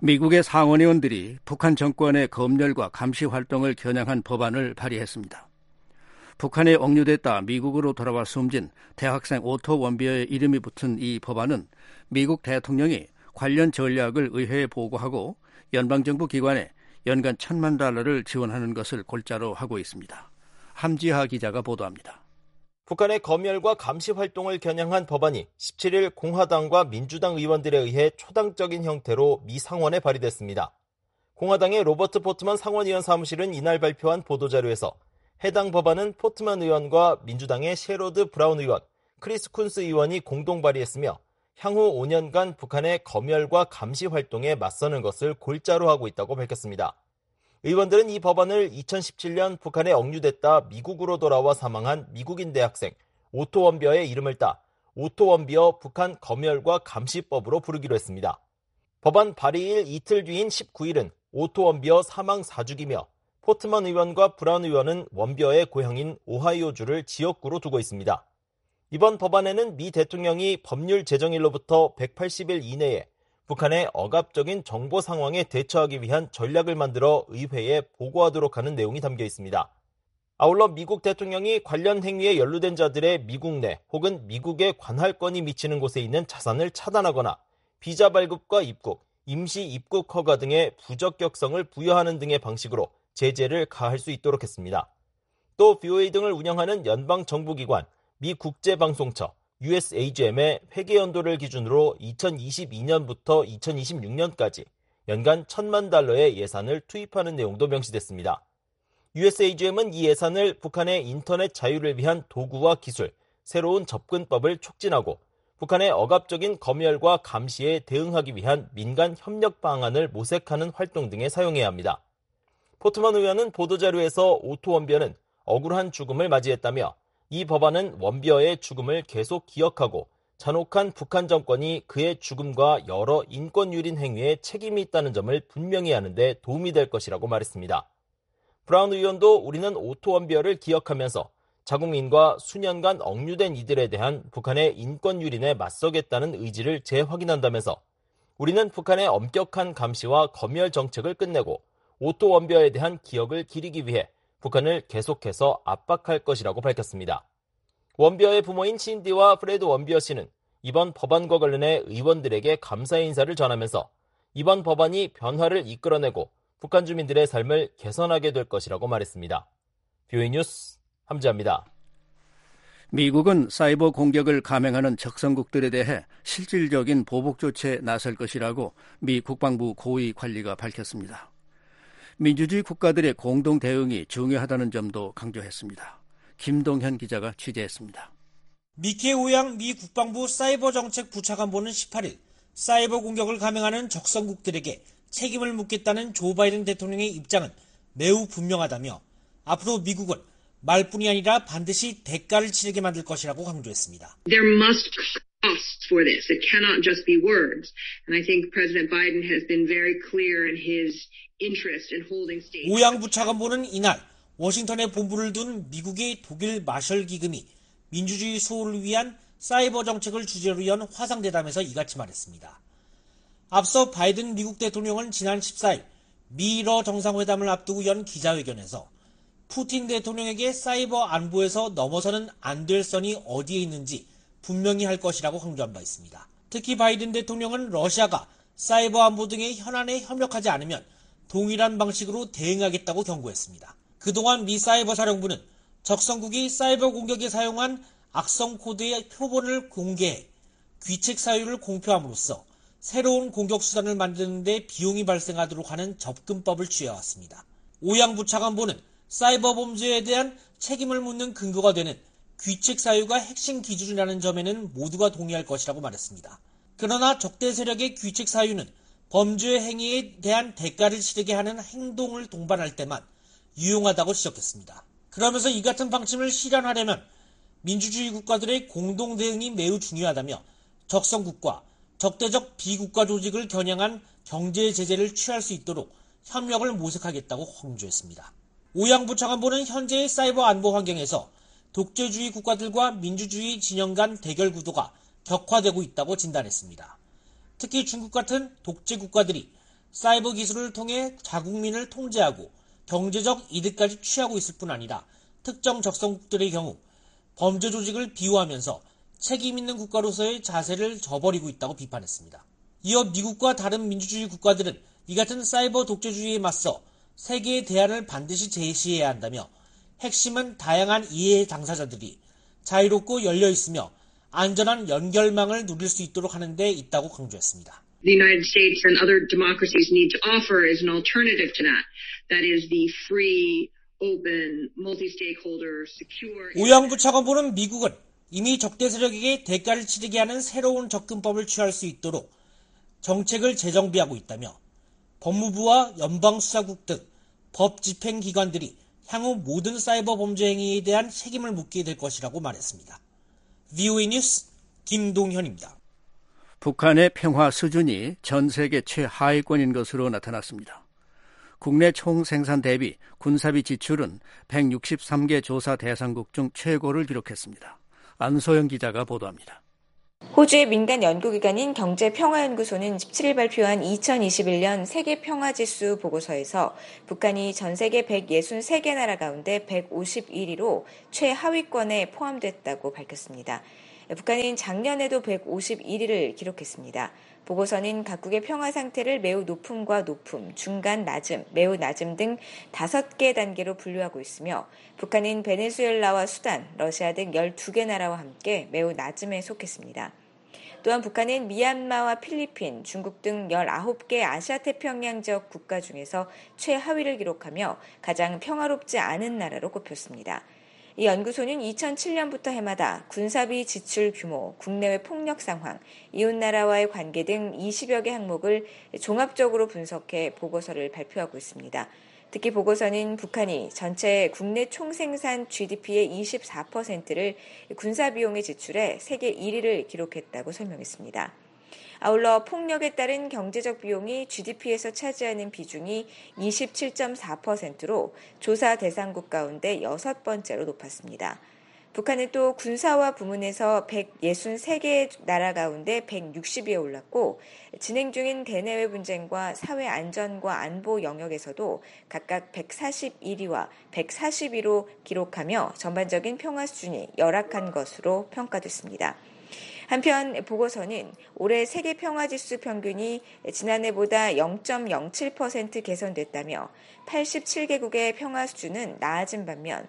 미국의 상원의원들이 북한 정권의 검열과 감시 활동을 겨냥한 법안을 발의했습니다. 북한에 억류됐다 미국으로 돌아와 숨진 대학생 오토 원비어의 이름이 붙은 이 법안은 미국 대통령이 관련 전략을 의회에 보고하고 연방정부 기관에 연간 천만 달러를 지원하는 것을 골자로 하고 있습니다. 함지하 기자가 보도합니다. 북한의 검열과 감시 활동을 겨냥한 법안이 십칠일 공화당과 민주당 의원들에 의해 초당적인 형태로 미 상원에 발의됐습니다. 공화당의 로버트 포트먼 상원의원 사무실은 이날 발표한 보도자료에서 해당 법안은 포트먼 의원과 민주당의 셰로드 브라운 의원, 크리스 쿤스 의원이 공동 발의했으며 향후 오 년간 북한의 검열과 감시 활동에 맞서는 것을 골자로 하고 있다고 밝혔습니다. 의원들은 이 법안을 이천십칠년 북한에 억류됐다 미국으로 돌아와 사망한 미국인 대학생 오토 원비어의 이름을 따 오토 원비어 북한 검열과 감시법으로 부르기로 했습니다. 법안 발의일 이틀 뒤인 십구일은 오토 원비어 사망 사주기며 포트먼 의원과 브라운 의원은 원비어의 고향인 오하이오주를 지역구로 두고 있습니다. 이번 법안에는 미 대통령이 법률 제정일로부터 백팔십일 이내에 북한의 억압적인 정보 상황에 대처하기 위한 전략을 만들어 의회에 보고하도록 하는 내용이 담겨 있습니다. 아울러 미국 대통령이 관련 행위에 연루된 자들의 미국 내 혹은 미국의 관할권이 미치는 곳에 있는 자산을 차단하거나 비자 발급과 입국, 임시 입국 허가 등의 부적격성을 부여하는 등의 방식으로 제재를 가할 수 있도록 했습니다. 또 브이오에이 등을 운영하는 연방정부기관, 미 국제방송처, 유에스에이지엠의 회계 연도를 기준으로 이천이십이년부터 이천이십육년까지 연간 천만 달러의 예산을 투입하는 내용도 명시됐습니다. 유에스에이지엠은 이 예산을 북한의 인터넷 자유를 위한 도구와 기술, 새로운 접근법을 촉진하고 북한의 억압적인 검열과 감시에 대응하기 위한 민간 협력 방안을 모색하는 활동 등에 사용해야 합니다. 포트먼 의원은 보도자료에서 오토 원비어는 억울한 죽음을 맞이했다며 이 법안은 원비어의 죽음을 계속 기억하고 잔혹한 북한 정권이 그의 죽음과 여러 인권유린 행위에 책임이 있다는 점을 분명히 하는 데 도움이 될 것이라고 말했습니다. 브라운 의원도 우리는 오토 원비어를 기억하면서 자국민과 수년간 억류된 이들에 대한 북한의 인권유린에 맞서겠다는 의지를 재확인한다면서 우리는 북한의 엄격한 감시와 검열 정책을 끝내고 오토 원비어에 대한 기억을 기리기 위해 북한을 계속해서 압박할 것이라고 밝혔습니다. 원비어의 부모인 신디와 프레드 원비어 씨는 이번 법안과 관련해 의원들에게 감사의 인사를 전하면서 이번 법안이 변화를 이끌어내고 북한 주민들의 삶을 개선하게 될 것이라고 말했습니다. 브이오에이 뉴스 함지아입니다. 미국은 사이버 공격을 감행하는 적성국들에 대해 실질적인 보복 조치에 나설 것이라고 미 국방부 고위 관리가 밝혔습니다. 민주주의 국가들의 공동 대응이 중요하다는 점도 강조했습니다. 김동현 기자가 취재했습니다. 미케 오양 미 국방부 사이버 정책 부차관보는 십팔일 사이버 공격을 감행하는 적성국들에게 책임을 묻겠다는 조 바이든 대통령의 입장은 매우 분명하다며 앞으로 미국은 말뿐이 아니라 반드시 대가를 치르게 만들 것이라고 강조했습니다. There must be costs for this. It cannot just be words. And I think President Biden has been very clear in his interest in holding states. 오양 부차관보는 이날 워싱턴에 본부를 둔 미국의 독일 마셜 기금이 민주주의 수호를 위한 사이버 정책을 주제로 연 화상대담에서 이같이 말했습니다. 앞서 바이든 미국 대통령은 지난 십사일 미러 정상회담을 앞두고 연 기자회견에서 푸틴 대통령에게 사이버 안보에서 넘어서는 안 될 선이 어디에 있는지 분명히 할 것이라고 강조한 바 있습니다. 특히 바이든 대통령은 러시아가 사이버 안보 등의 현안에 협력하지 않으면 동일한 방식으로 대응하겠다고 경고했습니다. 그동안 미 사이버 사령부는 적성국이 사이버 공격에 사용한 악성 코드의 표본을 공개해 귀책 사유를 공표함으로써 새로운 공격 수단을 만드는 데 비용이 발생하도록 하는 접근법을 취해왔습니다. 오양 부차관보는 사이버 범죄에 대한 책임을 묻는 근거가 되는 귀책 사유가 핵심 기준이라는 점에는 모두가 동의할 것이라고 말했습니다. 그러나 적대 세력의 귀책 사유는 범죄 행위에 대한 대가를 치르게 하는 행동을 동반할 때만 유용하다고 지적했습니다. 그러면서 이 같은 방침을 실현하려면 민주주의 국가들의 공동 대응이 매우 중요하다며 적성국과 적대적 비국가 조직을 겨냥한 경제 제재를 취할 수 있도록 협력을 모색하겠다고 강조했습니다. 오양 부차관보는 현재의 사이버 안보 환경에서 독재주의 국가들과 민주주의 진영 간 대결 구도가 격화되고 있다고 진단했습니다. 특히 중국 같은 독재 국가들이 사이버 기술을 통해 자국민을 통제하고 경제적 이득까지 취하고 있을 뿐 아니라 특정 적성국들의 경우 범죄 조직을 비호하면서 책임 있는 국가로서의 자세를 저버리고 있다고 비판했습니다. 이어 미국과 다른 민주주의 국가들은 이 같은 사이버 독재주의에 맞서 세계의 대안을 반드시 제시해야 한다며 핵심은 다양한 이해의 당사자들이 자유롭고 열려 있으며 안전한 연결망을 누릴 수 있도록 하는 데 있다고 강조했습니다. The United States and other democracies need to offer is an alternative to that. That is the free, open, multi-stakeholder, secure. 오양부 차관보는 미국은 이미 적대 세력에게 대가를 치르게 하는 새로운 접근법을 취할 수 있도록 정책을 재정비하고 있다며 법무부와 연방수사국 등 법 집행기관들이 향후 모든 사이버 범죄 행위에 대한 책임을 묻게 될 것이라고 말했습니다. 브이오에이 뉴스 김동현입니다. 북한의 평화 수준이 전 세계 최하위권인 것으로 나타났습니다. 국내 총생산 대비 군사비 지출은 백육십삼 개 조사 대상국 중 최고를 기록했습니다. 안소영 기자가 보도합니다. 호주의 민간 연구기관인 경제평화연구소는 십칠 일 발표한 이천이십일 년 세계평화지수 보고서에서 북한이 전 세계 백육십삼 개 나라 가운데 백오십일 위로 최하위권에 포함됐다고 밝혔습니다. 북한은 작년에도 백오십일 위를 기록했습니다. 보고서는 각국의 평화 상태를 매우 높음과 높음, 중간, 낮음, 매우 낮음 등 다섯 개 단계로 분류하고 있으며 북한은 베네수엘라와 수단, 러시아 등 열두 개 나라와 함께 매우 낮음에 속했습니다. 또한 북한은 미얀마와 필리핀, 중국 등 열아홉 개 아시아태평양 지역 국가 중에서 최하위를 기록하며 가장 평화롭지 않은 나라로 꼽혔습니다. 이 연구소는 이천칠 년부터 해마다 군사비 지출 규모, 국내외 폭력 상황, 이웃나라와의 관계 등 이십여 개 항목을 종합적으로 분석해 보고서를 발표하고 있습니다. 특히 보고서는 북한이 전체 국내 총생산 지디피의 이십사 퍼센트를 군사비용에 지출해 세계 일 위를 기록했다고 설명했습니다. 아울러 폭력에 따른 경제적 비용이 지디피에서 차지하는 비중이 이십칠 점 사 퍼센트로 조사 대상국 가운데 여섯 번째로 높았습니다. 북한은 또 군사와 부문에서 백육십삼 개 나라 가운데 백육십 위에 올랐고 진행 중인 대내외 분쟁과 사회 안전과 안보 영역에서도 각각 백사십일 위와 백사십 위로 기록하며 전반적인 평화 수준이 열악한 것으로 평가됐습니다. 한편 보고서는 올해 세계 평화지수 평균이 지난해보다 영 점 영칠 퍼센트 개선됐다며 팔십칠 개국의 평화 수준은 나아진 반면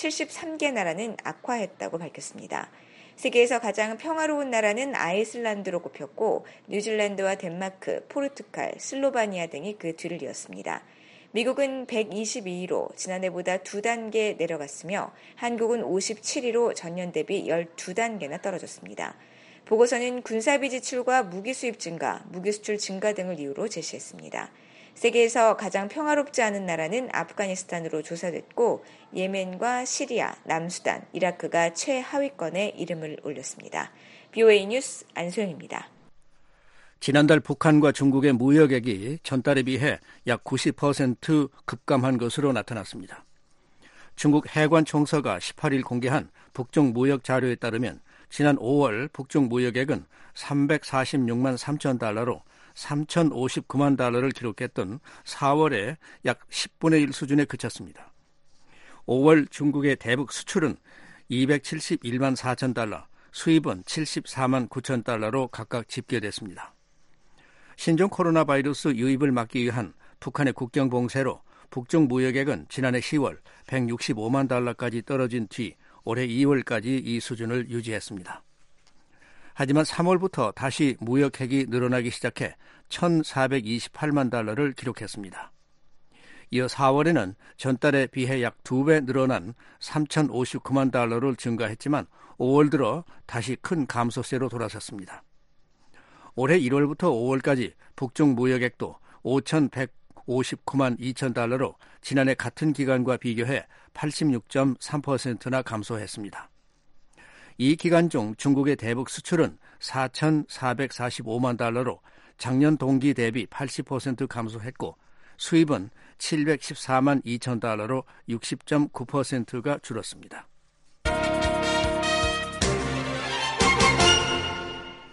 칠십삼 개 나라는 악화했다고 밝혔습니다. 세계에서 가장 평화로운 나라는 아이슬란드로 꼽혔고 뉴질랜드와 덴마크, 포르투갈, 슬로바니아 등이 그 뒤를 이었습니다. 미국은 백이십이 위로 지난해보다 두 단계 내려갔으며 한국은 오십칠 위로 전년 대비 열두 단계나 떨어졌습니다. 보고서는 군사비 지출과 무기 수입 증가, 무기 수출 증가 등을 이유로 제시했습니다. 세계에서 가장 평화롭지 않은 나라는 아프가니스탄으로 조사됐고 예멘과 시리아, 남수단, 이라크가 최하위권에 이름을 올렸습니다. 브이오에이 뉴스 안소영입니다. 지난달 북한과 중국의 무역액이 전달에 비해 약 구십 퍼센트 급감한 것으로 나타났습니다. 중국 해관총서가 십팔 일 공개한 북중 무역 자료에 따르면 지난 오월 북중 무역액은 삼백사십육만 삼천 달러로 삼천오십구만 달러를 기록했던 사월에 약 십분의 일 수준에 그쳤습니다. 오월 중국의 대북 수출은 이백칠십일만 사천 달러, 수입은 칠십사만 구천 달러로 각각 집계됐습니다. 신종 코로나 바이러스 유입을 막기 위한 북한의 국경 봉쇄로 북중 무역액은 지난해 시월 백육십오만 달러까지 떨어진 뒤 올해 이월까지 이 수준을 유지했습니다. 하지만 삼월부터 다시 무역액이 늘어나기 시작해 천사백이십팔만 달러를 기록했습니다. 이어 사월에는 전달에 비해 약 두 배 늘어난 삼천오십구만 달러를 증가했지만 오월 들어 다시 큰 감소세로 돌아섰습니다. 올해 일월부터 오월까지 북중 무역액도 오천백오십구만 이천 달러로 지난해 같은 기간과 비교해 팔십육 점 삼 퍼센트나 감소했습니다. 이 기간 중 중국의 대북 수출은 사천사백사십오만 달러로 작년 동기 대비 팔십 퍼센트 감소했고 수입은 칠백십사만 이천 달러로 육십 점 구 퍼센트가 줄었습니다.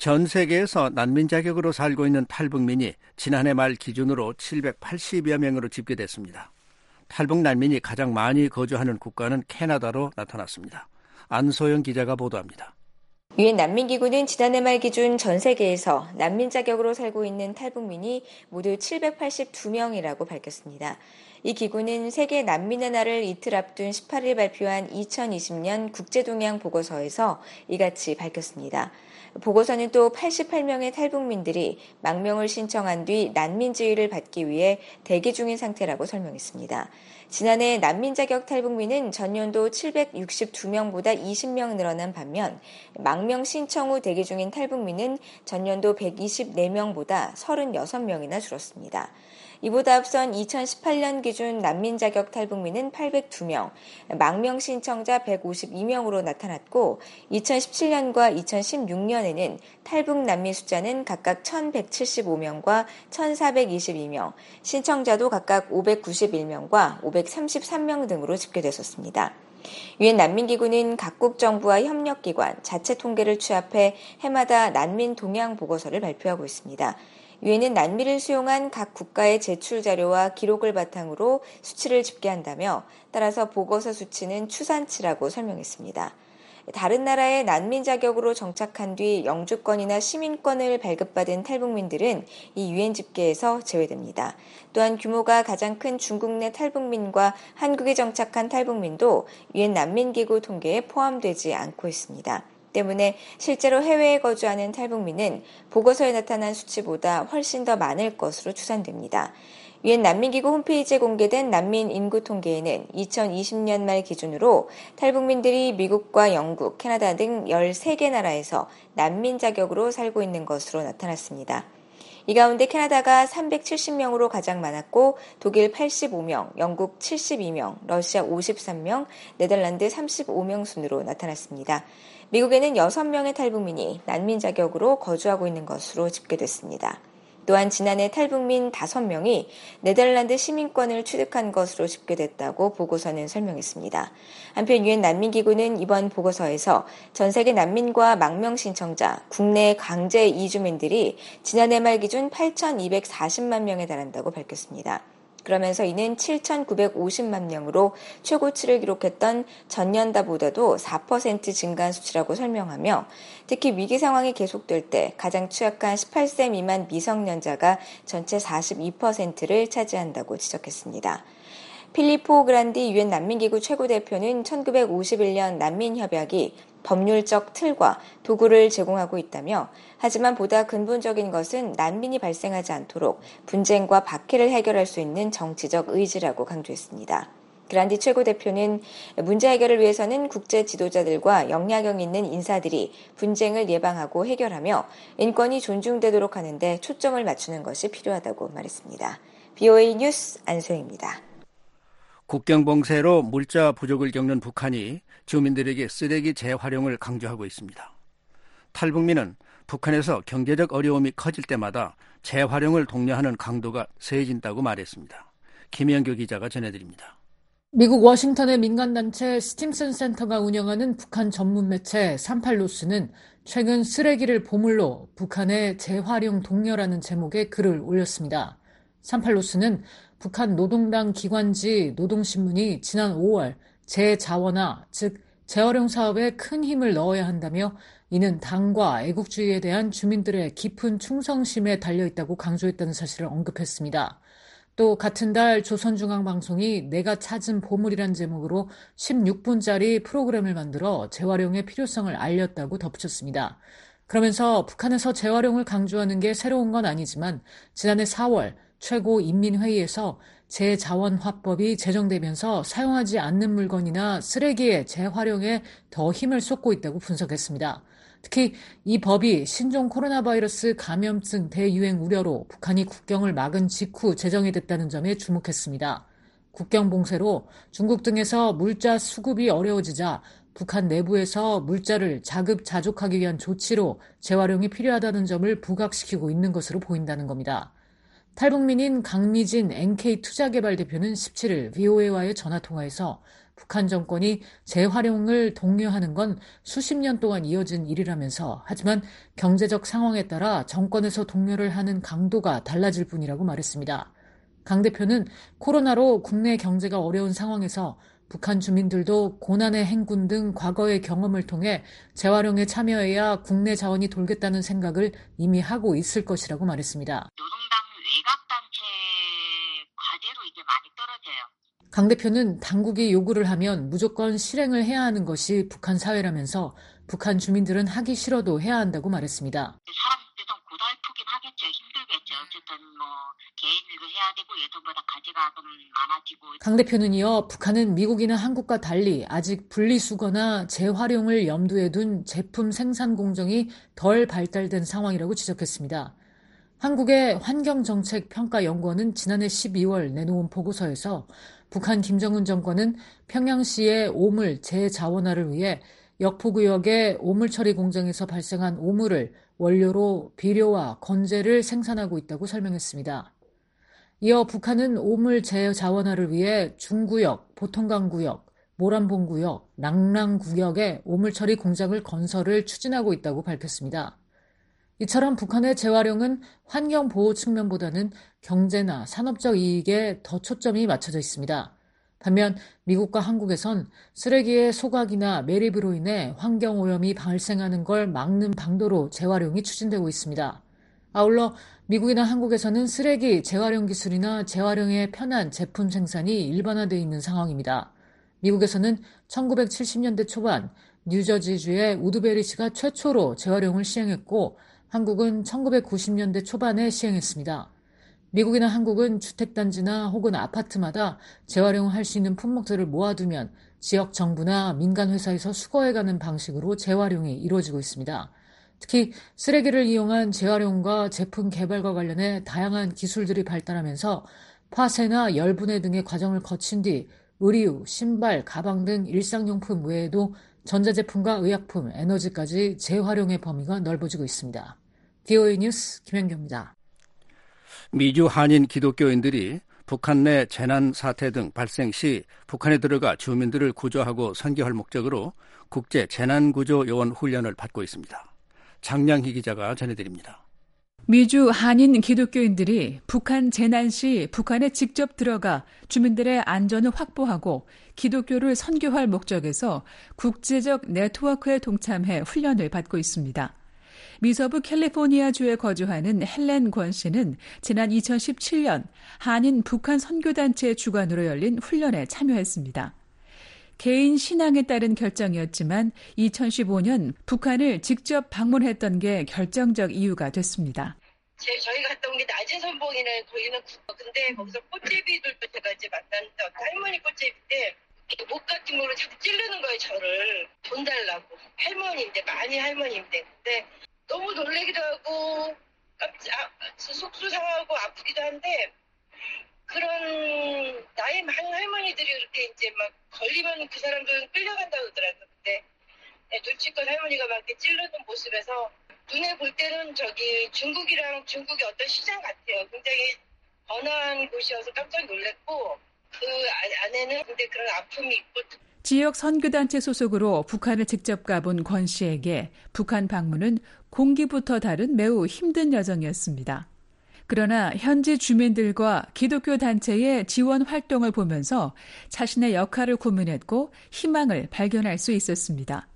전 세계에서 난민 자격으로 살고 있는 탈북민이 지난해 말 기준으로 칠백팔십여 명으로 집계됐습니다. 탈북 난민이 가장 많이 거주하는 국가는 캐나다로 나타났습니다. 안소영 기자가 보도합니다. 유엔 난민기구는 지난해 말 기준 전 세계에서 난민 자격으로 살고 있는 탈북민이 모두 칠백팔십이 명이라고 밝혔습니다. 이 기구는 세계 난민의 날을 이틀 앞둔 십팔 일 발표한 이천이십 년 국제동향 보고서에서 이같이 밝혔습니다. 보고서는 또 팔십팔 명의 탈북민들이 망명을 신청한 뒤 난민 지위를 받기 위해 대기 중인 상태라고 설명했습니다. 지난해 난민 자격 탈북민은 전년도 칠백육십이 명보다 이십 명 늘어난 반면 망명 신청 후 대기 중인 탈북민은 전년도 백이십사 명보다 삼십육 명이나 줄었습니다. 이보다 앞선 이천십팔 년 기준 난민 자격 탈북민은 팔백이 명, 망명 신청자 백오십이 명으로 나타났고 이천십칠 년과 이천십육 년에는 탈북 난민 숫자는 각각 천백칠십오 명과 천사백이십이 명, 신청자도 각각 오백구십일 명과 오백삼십삼 명 등으로 집계됐었습니다. 유엔 난민기구는 각국 정부와 협력기관, 자체 통계를 취합해 해마다 난민 동향 보고서를 발표하고 있습니다. 유엔은 난민을 수용한 각 국가의 제출 자료와 기록을 바탕으로 수치를 집계한다며 따라서 보고서 수치는 추산치라고 설명했습니다. 다른 나라의 난민 자격으로 정착한 뒤 영주권이나 시민권을 발급받은 탈북민들은 이 유엔 집계에서 제외됩니다. 또한 규모가 가장 큰 중국 내 탈북민과 한국에 정착한 탈북민도 유엔 난민기구 통계에 포함되지 않고 있습니다. 때문에 실제로 해외에 거주하는 탈북민은 보고서에 나타난 수치보다 훨씬 더 많을 것으로 추산됩니다. 유엔 난민기구 홈페이지에 공개된 난민 인구 통계에는 이천이십 년 말 기준으로 탈북민들이 미국과 영국, 캐나다 등 열세 개 나라에서 난민 자격으로 살고 있는 것으로 나타났습니다. 이 가운데 캐나다가 삼백칠십 명으로 가장 많았고 독일 팔십오 명, 영국 칠십이 명, 러시아 오십삼 명, 네덜란드 삼십오 명 순으로 나타났습니다. 미국에는 여섯 명의 탈북민이 난민 자격으로 거주하고 있는 것으로 집계됐습니다. 또한 지난해 탈북민 다섯 명이 네덜란드 시민권을 취득한 것으로 집계됐다고 보고서는 설명했습니다. 한편 유엔 난민기구는 이번 보고서에서 전 세계 난민과 망명 신청자, 국내 강제 이주민들이 지난해 말 기준 팔천이백사십만 명에 달한다고 밝혔습니다. 그러면서 이는 칠천구백오십만 명으로 최고치를 기록했던 전년도보다도 사 퍼센트 증가한 수치라고 설명하며 특히 위기 상황이 계속될 때 가장 취약한 십팔 세 미만 미성년자가 전체 사십이 퍼센트를 차지한다고 지적했습니다. 필리포 그란디 유엔 난민기구 최고대표는 천구백오십일 년 난민협약이 법률적 틀과 도구를 제공하고 있다며 하지만 보다 근본적인 것은 난민이 발생하지 않도록 분쟁과 박해를 해결할 수 있는 정치적 의지라고 강조했습니다. 그란디 최고대표는 문제 해결을 위해서는 국제 지도자들과 영향력 있는 인사들이 분쟁을 예방하고 해결하며 인권이 존중되도록 하는 데 초점을 맞추는 것이 필요하다고 말했습니다. 비오에이 뉴스 안소영입니다. 국경 봉쇄로 물자 부족을 겪는 북한이 주민들에게 쓰레기 재활용을 강조하고 있습니다. 탈북민은 북한에서 경제적 어려움이 커질 때마다 재활용을 독려하는 강도가 세진다고 말했습니다. 김영규 기자가 전해드립니다. 미국 워싱턴의 민간단체 스팀슨 센터가 운영하는 북한 전문 매체 삼팔뉴스는 최근 쓰레기를 보물로 북한의 재활용 독려라는 제목의 글을 올렸습니다. 삼팔뉴스는 북한 노동당 기관지 노동신문이 지난 오월 재자원화, 즉 재활용 사업에 큰 힘을 넣어야 한다며 이는 당과 애국주의에 대한 주민들의 깊은 충성심에 달려있다고 강조했다는 사실을 언급했습니다. 또 같은 달 조선중앙방송이 내가 찾은 보물이란 제목으로 십육 분짜리 프로그램을 만들어 재활용의 필요성을 알렸다고 덧붙였습니다. 그러면서 북한에서 재활용을 강조하는 게 새로운 건 아니지만 지난해 사월 최고인민회의에서 재자원화법이 제정되면서 사용하지 않는 물건이나 쓰레기의 재활용에 더 힘을 쏟고 있다고 분석했습니다. 특히 이 법이 신종 코로나 바이러스 감염증 대유행 우려로 북한이 국경을 막은 직후 제정이 됐다는 점에 주목했습니다. 국경 봉쇄로 중국 등에서 물자 수급이 어려워지자 북한 내부에서 물자를 자급자족하기 위한 조치로 재활용이 필요하다는 점을 부각시키고 있는 것으로 보인다는 겁니다. 탈북민인 강미진 엔케이투자개발 대표는 십칠 일 브이오에이와의 전화통화에서 북한 정권이 재활용을 독려하는 건 수십 년 동안 이어진 일이라면서 하지만 경제적 상황에 따라 정권에서 독려를 하는 강도가 달라질 뿐이라고 말했습니다. 강 대표는 코로나로 국내 경제가 어려운 상황에서 북한 주민들도 고난의 행군 등 과거의 경험을 통해 재활용에 참여해야 국내 자원이 돌겠다는 생각을 이미 하고 있을 것이라고 말했습니다. 노동당 외곽단체 과제로 이게 많이 떨어져요. 강 대표는 당국이 요구를 하면 무조건 실행을 해야 하는 것이 북한 사회라면서 북한 주민들은 하기 싫어도 해야 한다고 말했습니다. 사람들도 고달프긴 하겠죠. 힘들겠죠. 어쨌든 뭐 개인 일도 해야 되고 예전보다 가치가 좀 많아지고. 강 대표는 이어 북한은 미국이나 한국과 달리 아직 분리수거나 재활용을 염두에 둔 제품 생산 공정이 덜 발달된 상황이라고 지적했습니다. 한국의 환경정책평가연구원은 지난해 십이월 내놓은 보고서에서 북한 김정은 정권은 평양시의 오물 재자원화를 위해 역포구역의 오물 처리 공장에서 발생한 오물을 원료로 비료와 건재를 생산하고 있다고 설명했습니다. 이어 북한은 오물 재자원화를 위해 중구역, 보통강구역, 모란봉구역, 랑랑구역에 오물 처리 공장을 건설을 추진하고 있다고 밝혔습니다. 이처럼 북한의 재활용은 환경보호 측면보다는 경제나 산업적 이익에 더 초점이 맞춰져 있습니다. 반면 미국과 한국에선 쓰레기의 소각이나 매립으로 인해 환경오염이 발생하는 걸 막는 방도로 재활용이 추진되고 있습니다. 아울러 미국이나 한국에서는 쓰레기 재활용 기술이나 재활용에 편한 제품 생산이 일반화되어 있는 상황입니다. 미국에서는 천구백칠십 년대 초반 뉴저지주의 우드베리시가 최초로 재활용을 시행했고 한국은 천구백구십 년대 초반에 시행했습니다. 미국이나 한국은 주택단지나 혹은 아파트마다 재활용할 수 있는 품목들을 모아두면 지역 정부나 민간 회사에서 수거해가는 방식으로 재활용이 이루어지고 있습니다. 특히 쓰레기를 이용한 재활용과 제품 개발과 관련해 다양한 기술들이 발달하면서 파쇄나 열분해 등의 과정을 거친 뒤 의류, 신발, 가방 등 일상용품 외에도 전자제품과 의약품, 에너지까지 재활용의 범위가 넓어지고 있습니다. 브이오에이 뉴스 김현경입니다. 미주 한인 기독교인들이 북한 내 재난 사태 등 발생 시 북한에 들어가 주민들을 구조하고 선교할 목적으로 국제 재난구조 요원 훈련을 받고 있습니다. 장량희 기자가 전해드립니다. 미주 한인 기독교인들이 북한 재난 시 북한에 직접 들어가 주민들의 안전을 확보하고 기독교를 선교할 목적에서 국제적 네트워크에 동참해 훈련을 받고 있습니다. 미서부 캘리포니아주에 거주하는 헬렌 권 씨는 지난 이천십칠 년 한인 북한 선교단체 주관으로 열린 훈련에 참여했습니다. 개인 신앙에 따른 결정이었지만 이천십오 년 북한을 직접 방문했던 게 결정적 이유가 됐습니다. 제, 저희 갔다 온 게 낮은 선봉이네. 거기는 근데 거기서 꽃제비들도 제가 이제 만났는데 할머니 꽃제비인데 목 같은 걸로 자꾸 찌르는 거예요. 저를 돈 달라고. 할머니인데 많이 할머니인데 근데 너무 놀래기도 하고 깜짝 속수 상하고 아프기도 한데 그런 나이 많은 할머니들이 이렇게 이제 막 걸리면 그 사람들은 끌려간다고 그러더라고요. 근데 눈치껏 할머니가 막 이렇게 찌르는 모습에서 눈에 볼 때는 저기 중국이랑 중국의 어떤 시장 같아요. 굉장히 번화한 곳이어서 깜짝 놀랐고 그 안에는 근데 그런 아픔이 있고 지역 선교단체 소속으로 북한을 직접 가본 권 씨에게 북한 방문은 공기부터 다른 매우 힘든 여정이었습니다. 그러나 현지 주민들과 기독교 단체의 지원 활동을 보면서 자신의 역할을 고민했고 희망을 발견할 수 있었습니다.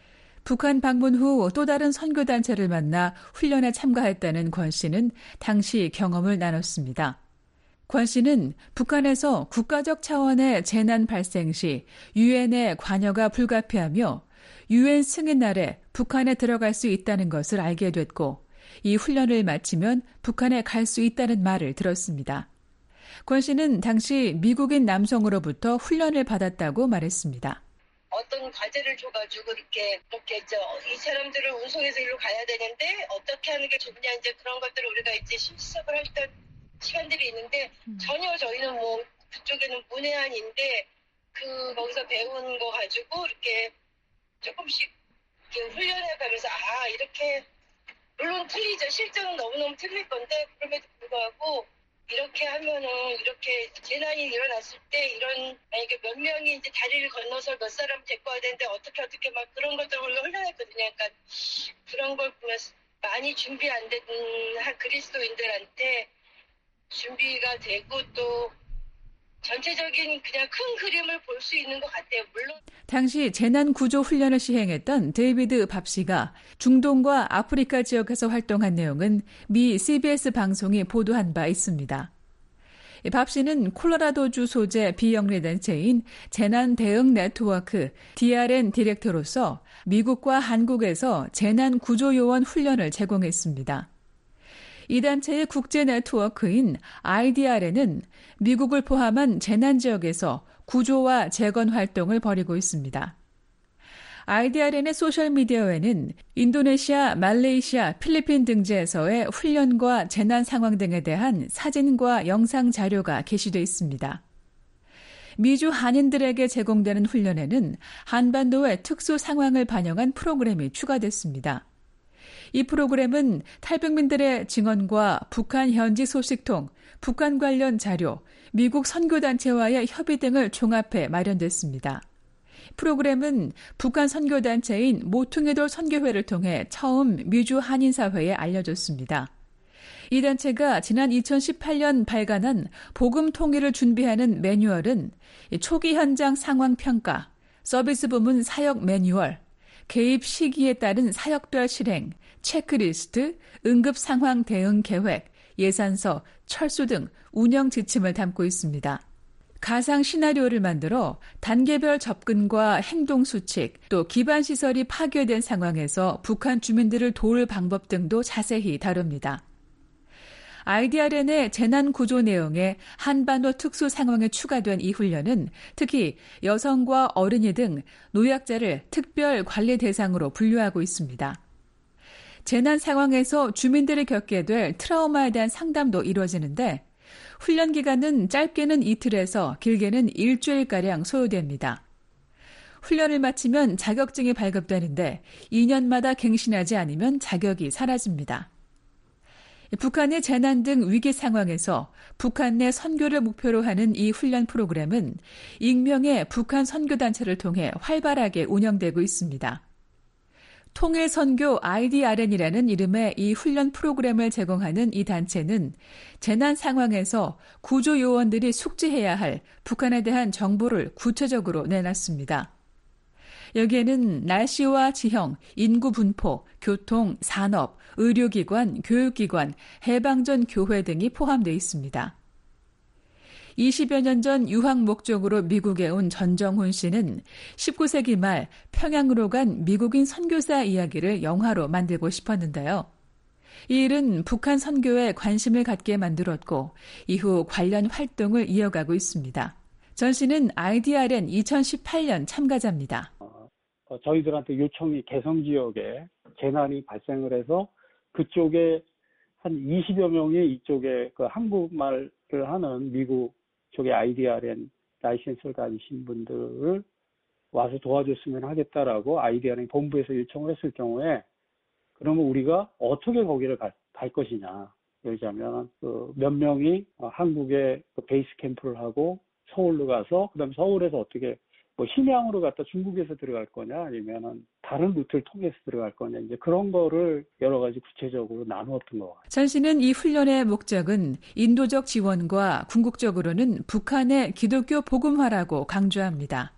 북한 방문 후 또 다른 선교단체를 만나 훈련에 참가했다는 권 씨는 당시 경험을 나눴습니다. 권 씨는 북한에서 국가적 차원의 재난 발생 시 유엔의 관여가 불가피하며 유엔 승인 아래 북한에 들어갈 수 있다는 것을 알게 됐고 이 훈련을 마치면 북한에 갈 수 있다는 말을 들었습니다. 권 씨는 당시 미국인 남성으로부터 훈련을 받았다고 말했습니다. 어떤 과제를 줘가지고 이렇게 이렇게 저 이 사람들을 운송해서 일로 가야 되는데 어떻게 하는 게 좋냐 이제 그런 것들을 우리가 이제 실습을 했던 시간들이 있는데 전혀 저희는 뭐 그쪽에는 문외한인데 그 거기서 배운 거 가지고 이렇게 조금씩 이렇게 훈련해 가면서 아 이렇게 물론 틀리죠. 실전은 너무너무 틀릴 건데 그럼에도 불구하고 이렇게 하면은 이렇게 재난이 일어났을 때 이런 만약에 몇 명이 이제 다리를 건너서 몇 사람 데리고 와야 되는데 어떻게 어떻게 막 그런 것들을 우리가 훈련했거든요. 그러니까 그런 걸 보면서 많이 준비 안 된 그리스도인들한테 준비가 되고 또 전체적인 그냥 큰 그림을 볼 수 있는 것 같아요. 물론 당시 재난 구조 훈련을 시행했던 데이비드 밥 씨가 중동과 아프리카 지역에서 활동한 내용은 미 씨비에스 방송이 보도한 바 있습니다. 밥 씨는 콜로라도주 소재 비영리 단체인 재난 대응 네트워크 디알엔 디렉터로서 미국과 한국에서 재난 구조 요원 훈련을 제공했습니다. 이 단체의 국제 네트워크인 아이디알에는 미국을 포함한 재난 지역에서 구조와 재건 활동을 벌이고 있습니다. 아이디알엔의 소셜미디어에는 인도네시아, 말레이시아, 필리핀 등지에서의 훈련과 재난 상황 등에 대한 사진과 영상 자료가 게시되어 있습니다. 미주 한인들에게 제공되는 훈련에는 한반도의 특수 상황을 반영한 프로그램이 추가됐습니다. 이 프로그램은 탈북민들의 증언과 북한 현지 소식통, 북한 관련 자료, 미국 선교단체와의 협의 등을 종합해 마련됐습니다. 프로그램은 북한 선교단체인 모퉁이돌 선교회를 통해 처음 미주 한인사회에 알려졌습니다. 이 단체가 지난 이천십팔 년 발간한 복음 통일을 준비하는 매뉴얼은 초기 현장 상황 평가, 서비스 부문 사역 매뉴얼, 개입 시기에 따른 사역별 실행, 체크리스트, 응급 상황 대응 계획, 예산서, 철수 등 운영 지침을 담고 있습니다. 가상 시나리오를 만들어 단계별 접근과 행동 수칙, 또 기반 시설이 파괴된 상황에서 북한 주민들을 도울 방법 등도 자세히 다룹니다. 아이디알엔의 재난 구조 내용에 한반도 특수 상황에 추가된 이 훈련은 특히 여성과 어린이 등 노약자를 특별 관리 대상으로 분류하고 있습니다. 재난 상황에서 주민들이 겪게 될 트라우마에 대한 상담도 이루어지는데 훈련 기간은 짧게는 이틀에서 길게는 일주일가량 소요됩니다. 훈련을 마치면 자격증이 발급되는데 이 년마다 갱신하지 않으면 자격이 사라집니다. 북한의 재난 등 위기 상황에서 북한 내 선교를 목표로 하는 이 훈련 프로그램은 익명의 북한 선교단체를 통해 활발하게 운영되고 있습니다. 통일선교 아이디알엔이라는 이름의 이 훈련 프로그램을 제공하는 이 단체는 재난 상황에서 구조 요원들이 숙지해야 할 북한에 대한 정보를 구체적으로 내놨습니다. 여기에는 날씨와 지형, 인구 분포, 교통, 산업, 의료기관, 교육기관, 해방전 교회 등이 포함되어 있습니다. 이십여 년 전 유학 목적으로 미국에 온 전정훈 씨는 십구 세기 말 평양으로 간 미국인 선교사 이야기를 영화로 만들고 싶었는데요. 이 일은 북한 선교에 관심을 갖게 만들었고 이후 관련 활동을 이어가고 있습니다. 전 씨는 아이디알엔 이천십팔 년 참가자입니다. 어, 저희들한테 요청이 개성 지역에 재난이 발생을 해서 그쪽에 한 이십여 명이 이쪽에 그 한국말을 하는 미국 쪽에 아이디알엔 라이센스를 가지신 분들을 와서 도와줬으면 하겠다라고 아이디알엔 본부에서 요청을 했을 경우에 그러면 우리가 어떻게 거기를 갈, 갈 것이냐. 예를 들자면 그 몇 명이 한국에 그 베이스 캠프를 하고 서울로 가서 그다음에 서울에서 어떻게 뭐 심양으로 갔다 중국에서 들어갈 거냐 아니면은 다른 루트를 통해서 들어갈 거냐 이제 그런 거를 여러 가지 구체적으로 나누었던 것 같아요. 전 씨는 이 훈련의 목적은 인도적 지원과 궁극적으로는 북한의 기독교 복음화라고 강조합니다.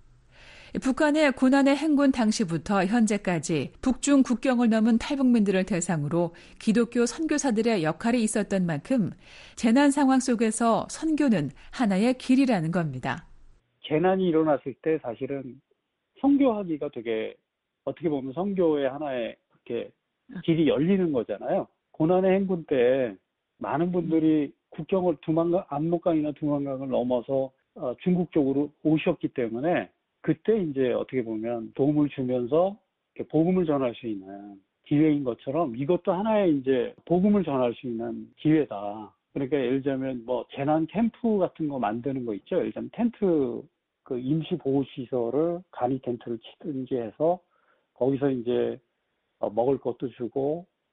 북한의 고난의 행군 당시부터 현재까지 북중 국경을 넘은 탈북민들을 대상으로 기독교 선교사들의 역할이 있었던 만큼 재난 상황 속에서 선교는 하나의 길이라는 겁니다. 재난이 일어났을 때 사실은 선교하기가 되게 어떻게 보면 선교의 하나의 이렇게 길이 열리는 거잖아요. 고난의 행군 때 많은 분들이 국경을 두만강, 압록강이나 두만강을 넘어서 어, 중국 쪽으로 오셨기 때문에 그때 이제 어떻게 보면 도움을 주면서 이렇게 복음을 전할 수 있는 기회인 것처럼 이것도 하나의 이제 복음을 전할 수 있는 기회다. 그러니까 예를 들자면 뭐 재난 캠프 같은 거 만드는 거 있죠. 예를 들자면 텐트 그 임시 보호 시설을 간이 텐트를 치든지 해서 거기서 이제 어, 먹을 것도 주고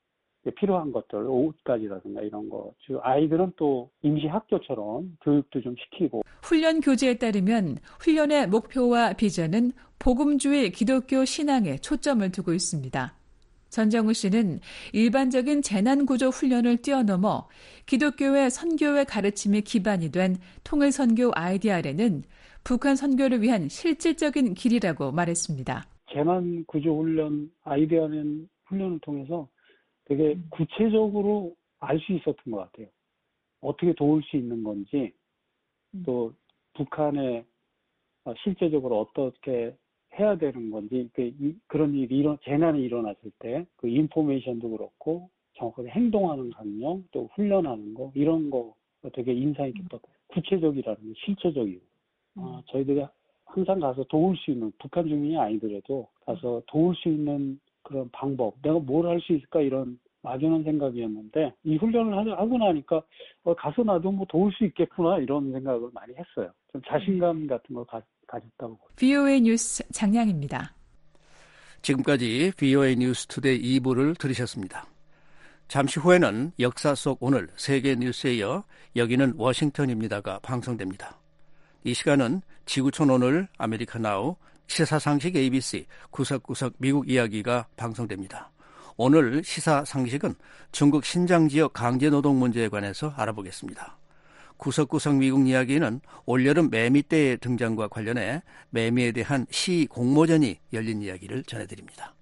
필요한 것들, 옷가지라든가 이런 거. 즉 아이들은 또 임시학교처럼 교육도 좀 시키고. 훈련 교재에 따르면 훈련의 목표와 비전은 복음주의 기독교 신앙에 초점을 두고 있습니다. 전정우 씨는 일반적인 재난구조 훈련을 뛰어넘어 기독교의 선교의 가르침이 기반이 된 통일선교 아이디어에는 북한 선교를 위한 실질적인 길이라고 말했습니다. 재난구조훈련 아이디어는 훈련을 통해서 되게 구체적으로 알 수 있었던 것 같아요. 어떻게 도울 수 있는 건지, 또 북한에 실제적으로 어떻게 해야 되는 건지, 그런 일이 일어, 재난이 일어났을 때 그 인포메이션도 그렇고 정확하게 행동하는 강령, 또 훈련하는 거, 이런 거 되게 인상 깊었고, 구체적이라는 게 실체적이고, 어, 저희들이 항상 가서 도울 수 있는, 북한 주민이 아니더라도 가서 도울 수 있는 그런 방법, 내가 뭘 할 수 있을까, 이런 막연한 생각이었는데, 이 훈련을 하고 나니까 어, 가서 나도 뭐 도울 수 있겠구나, 이런 생각을 많이 했어요. 좀 자신감 같은 걸 가, 가졌다고. 브이오에이 뉴스 장량입니다. 지금까지 브이오에이 뉴스 투데이 이 부를 들으셨습니다. 잠시 후에는 역사 속 오늘 세계 뉴스에 이어 여기는 워싱턴입니다가 방송됩니다. 이 시간은 지구촌 오늘 아메리카 나우 시사상식 에이비씨 구석구석 미국 이야기가 방송됩니다. 오늘 시사상식은 중국 신장 지역 강제노동 문제에 관해서 알아보겠습니다. 구석구석 미국 이야기는 올여름 매미떼의 등장과 관련해 매미에 대한 시 공모전이 열린 이야기를 전해드립니다.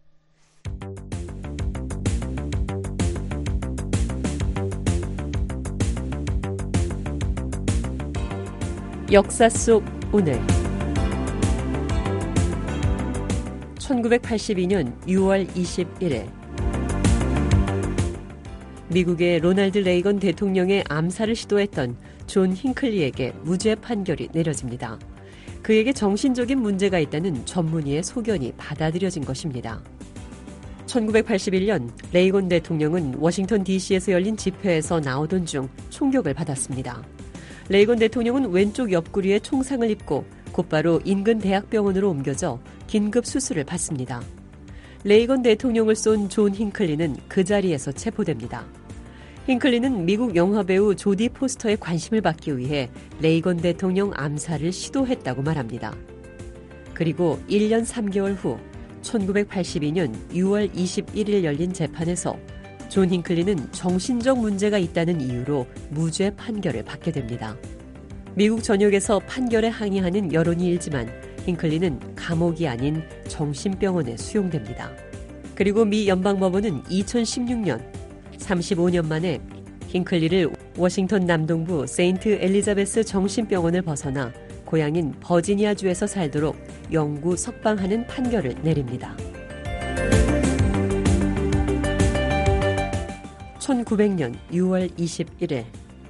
역사 속 오늘 천구백팔십이 년 유월 이십일일 미국의 로널드 레이건 대통령의 암살을 시도했던 존 힝클리에게 무죄 판결이 내려집니다. 그에게 정신적인 문제가 있다는 전문의의 소견이 받아들여진 것입니다. 천구백팔십일 년 레이건 대통령은 워싱턴 디씨에서 열린 집회에서 나오던 중 총격을 받았습니다. 레이건 대통령은 왼쪽 옆구리에 총상을 입고 곧바로 인근 대학병원으로 옮겨져 긴급 수술을 받습니다. 레이건 대통령을 쏜 존 힝클리는 그 자리에서 체포됩니다. 힝클리는 미국 영화배우 조디 포스터의 관심을 받기 위해 레이건 대통령 암살을 시도했다고 말합니다. 그리고 일 년 삼 개월 후 천구백팔십이 년 유월 이십일일 열린 재판에서 존 힝클리는 정신적 문제가 있다는 이유로 무죄 판결을 받게 됩니다. 미국 전역에서 판결에 항의하는 여론이 일지만 힝클리는 감옥이 아닌 정신병원에 수용됩니다. 그리고 미 연방법원은 이천십육 년 삼십오 년 만에 힝클리를 워싱턴 남동부 세인트 엘리자베스 정신병원을 벗어나 고향인 버지니아주에서 살도록 영구 석방하는 판결을 내립니다. 천구백 년 유월 이십일일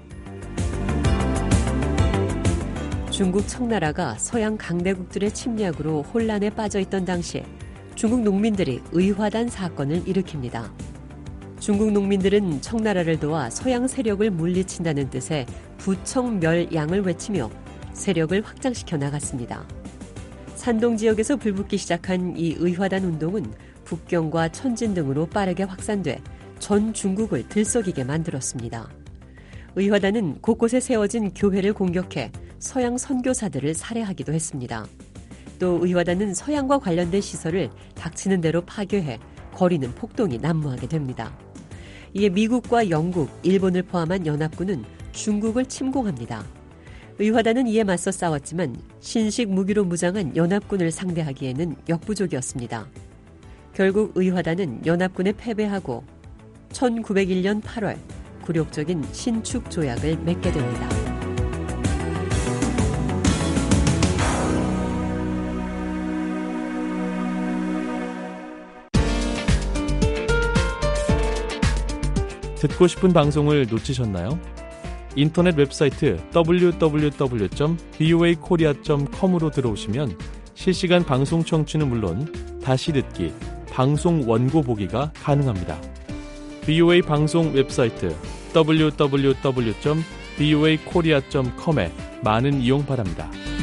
중국 청나라가 서양 강대국들의 침략으로 혼란에 빠져있던 당시에 중국 농민들이 의화단 사건을 일으킵니다. 중국 농민들은 청나라를 도와 서양 세력을 물리친다는 뜻의 부청멸양을 외치며 세력을 확장시켜 나갔습니다. 산동 지역에서 불붙기 시작한 이 의화단 운동은 북경과 천진 등으로 빠르게 확산돼 전 중국을 들썩이게 만들었습니다. 의화단은 곳곳에 세워진 교회를 공격해 서양 선교사들을 살해하기도 했습니다. 또 의화단은 서양과 관련된 시설을 닥치는 대로 파괴해 거리는 폭동이 난무하게 됩니다. 이에 미국과 영국, 일본을 포함한 연합군은 중국을 침공합니다. 의화단은 이에 맞서 싸웠지만 신식 무기로 무장한 연합군을 상대하기에는 역부족이었습니다. 결국 의화단은 연합군에 패배하고 천구백일 년 팔월 굴욕적인 신축 조약을 맺게 됩니다. 듣고 싶은 방송을 놓치셨나요? 인터넷 웹사이트 더블유 더블유 더블유 점 브이오에이 코리아 점 컴으로 들어오시면 실시간 방송 청취는 물론 다시 듣기, 방송 원고 보기가 가능합니다. 브이오에이 방송 웹사이트 더블유 더블유 더블유 점 브이오에이 코리아 점 컴에 많은 이용 바랍니다.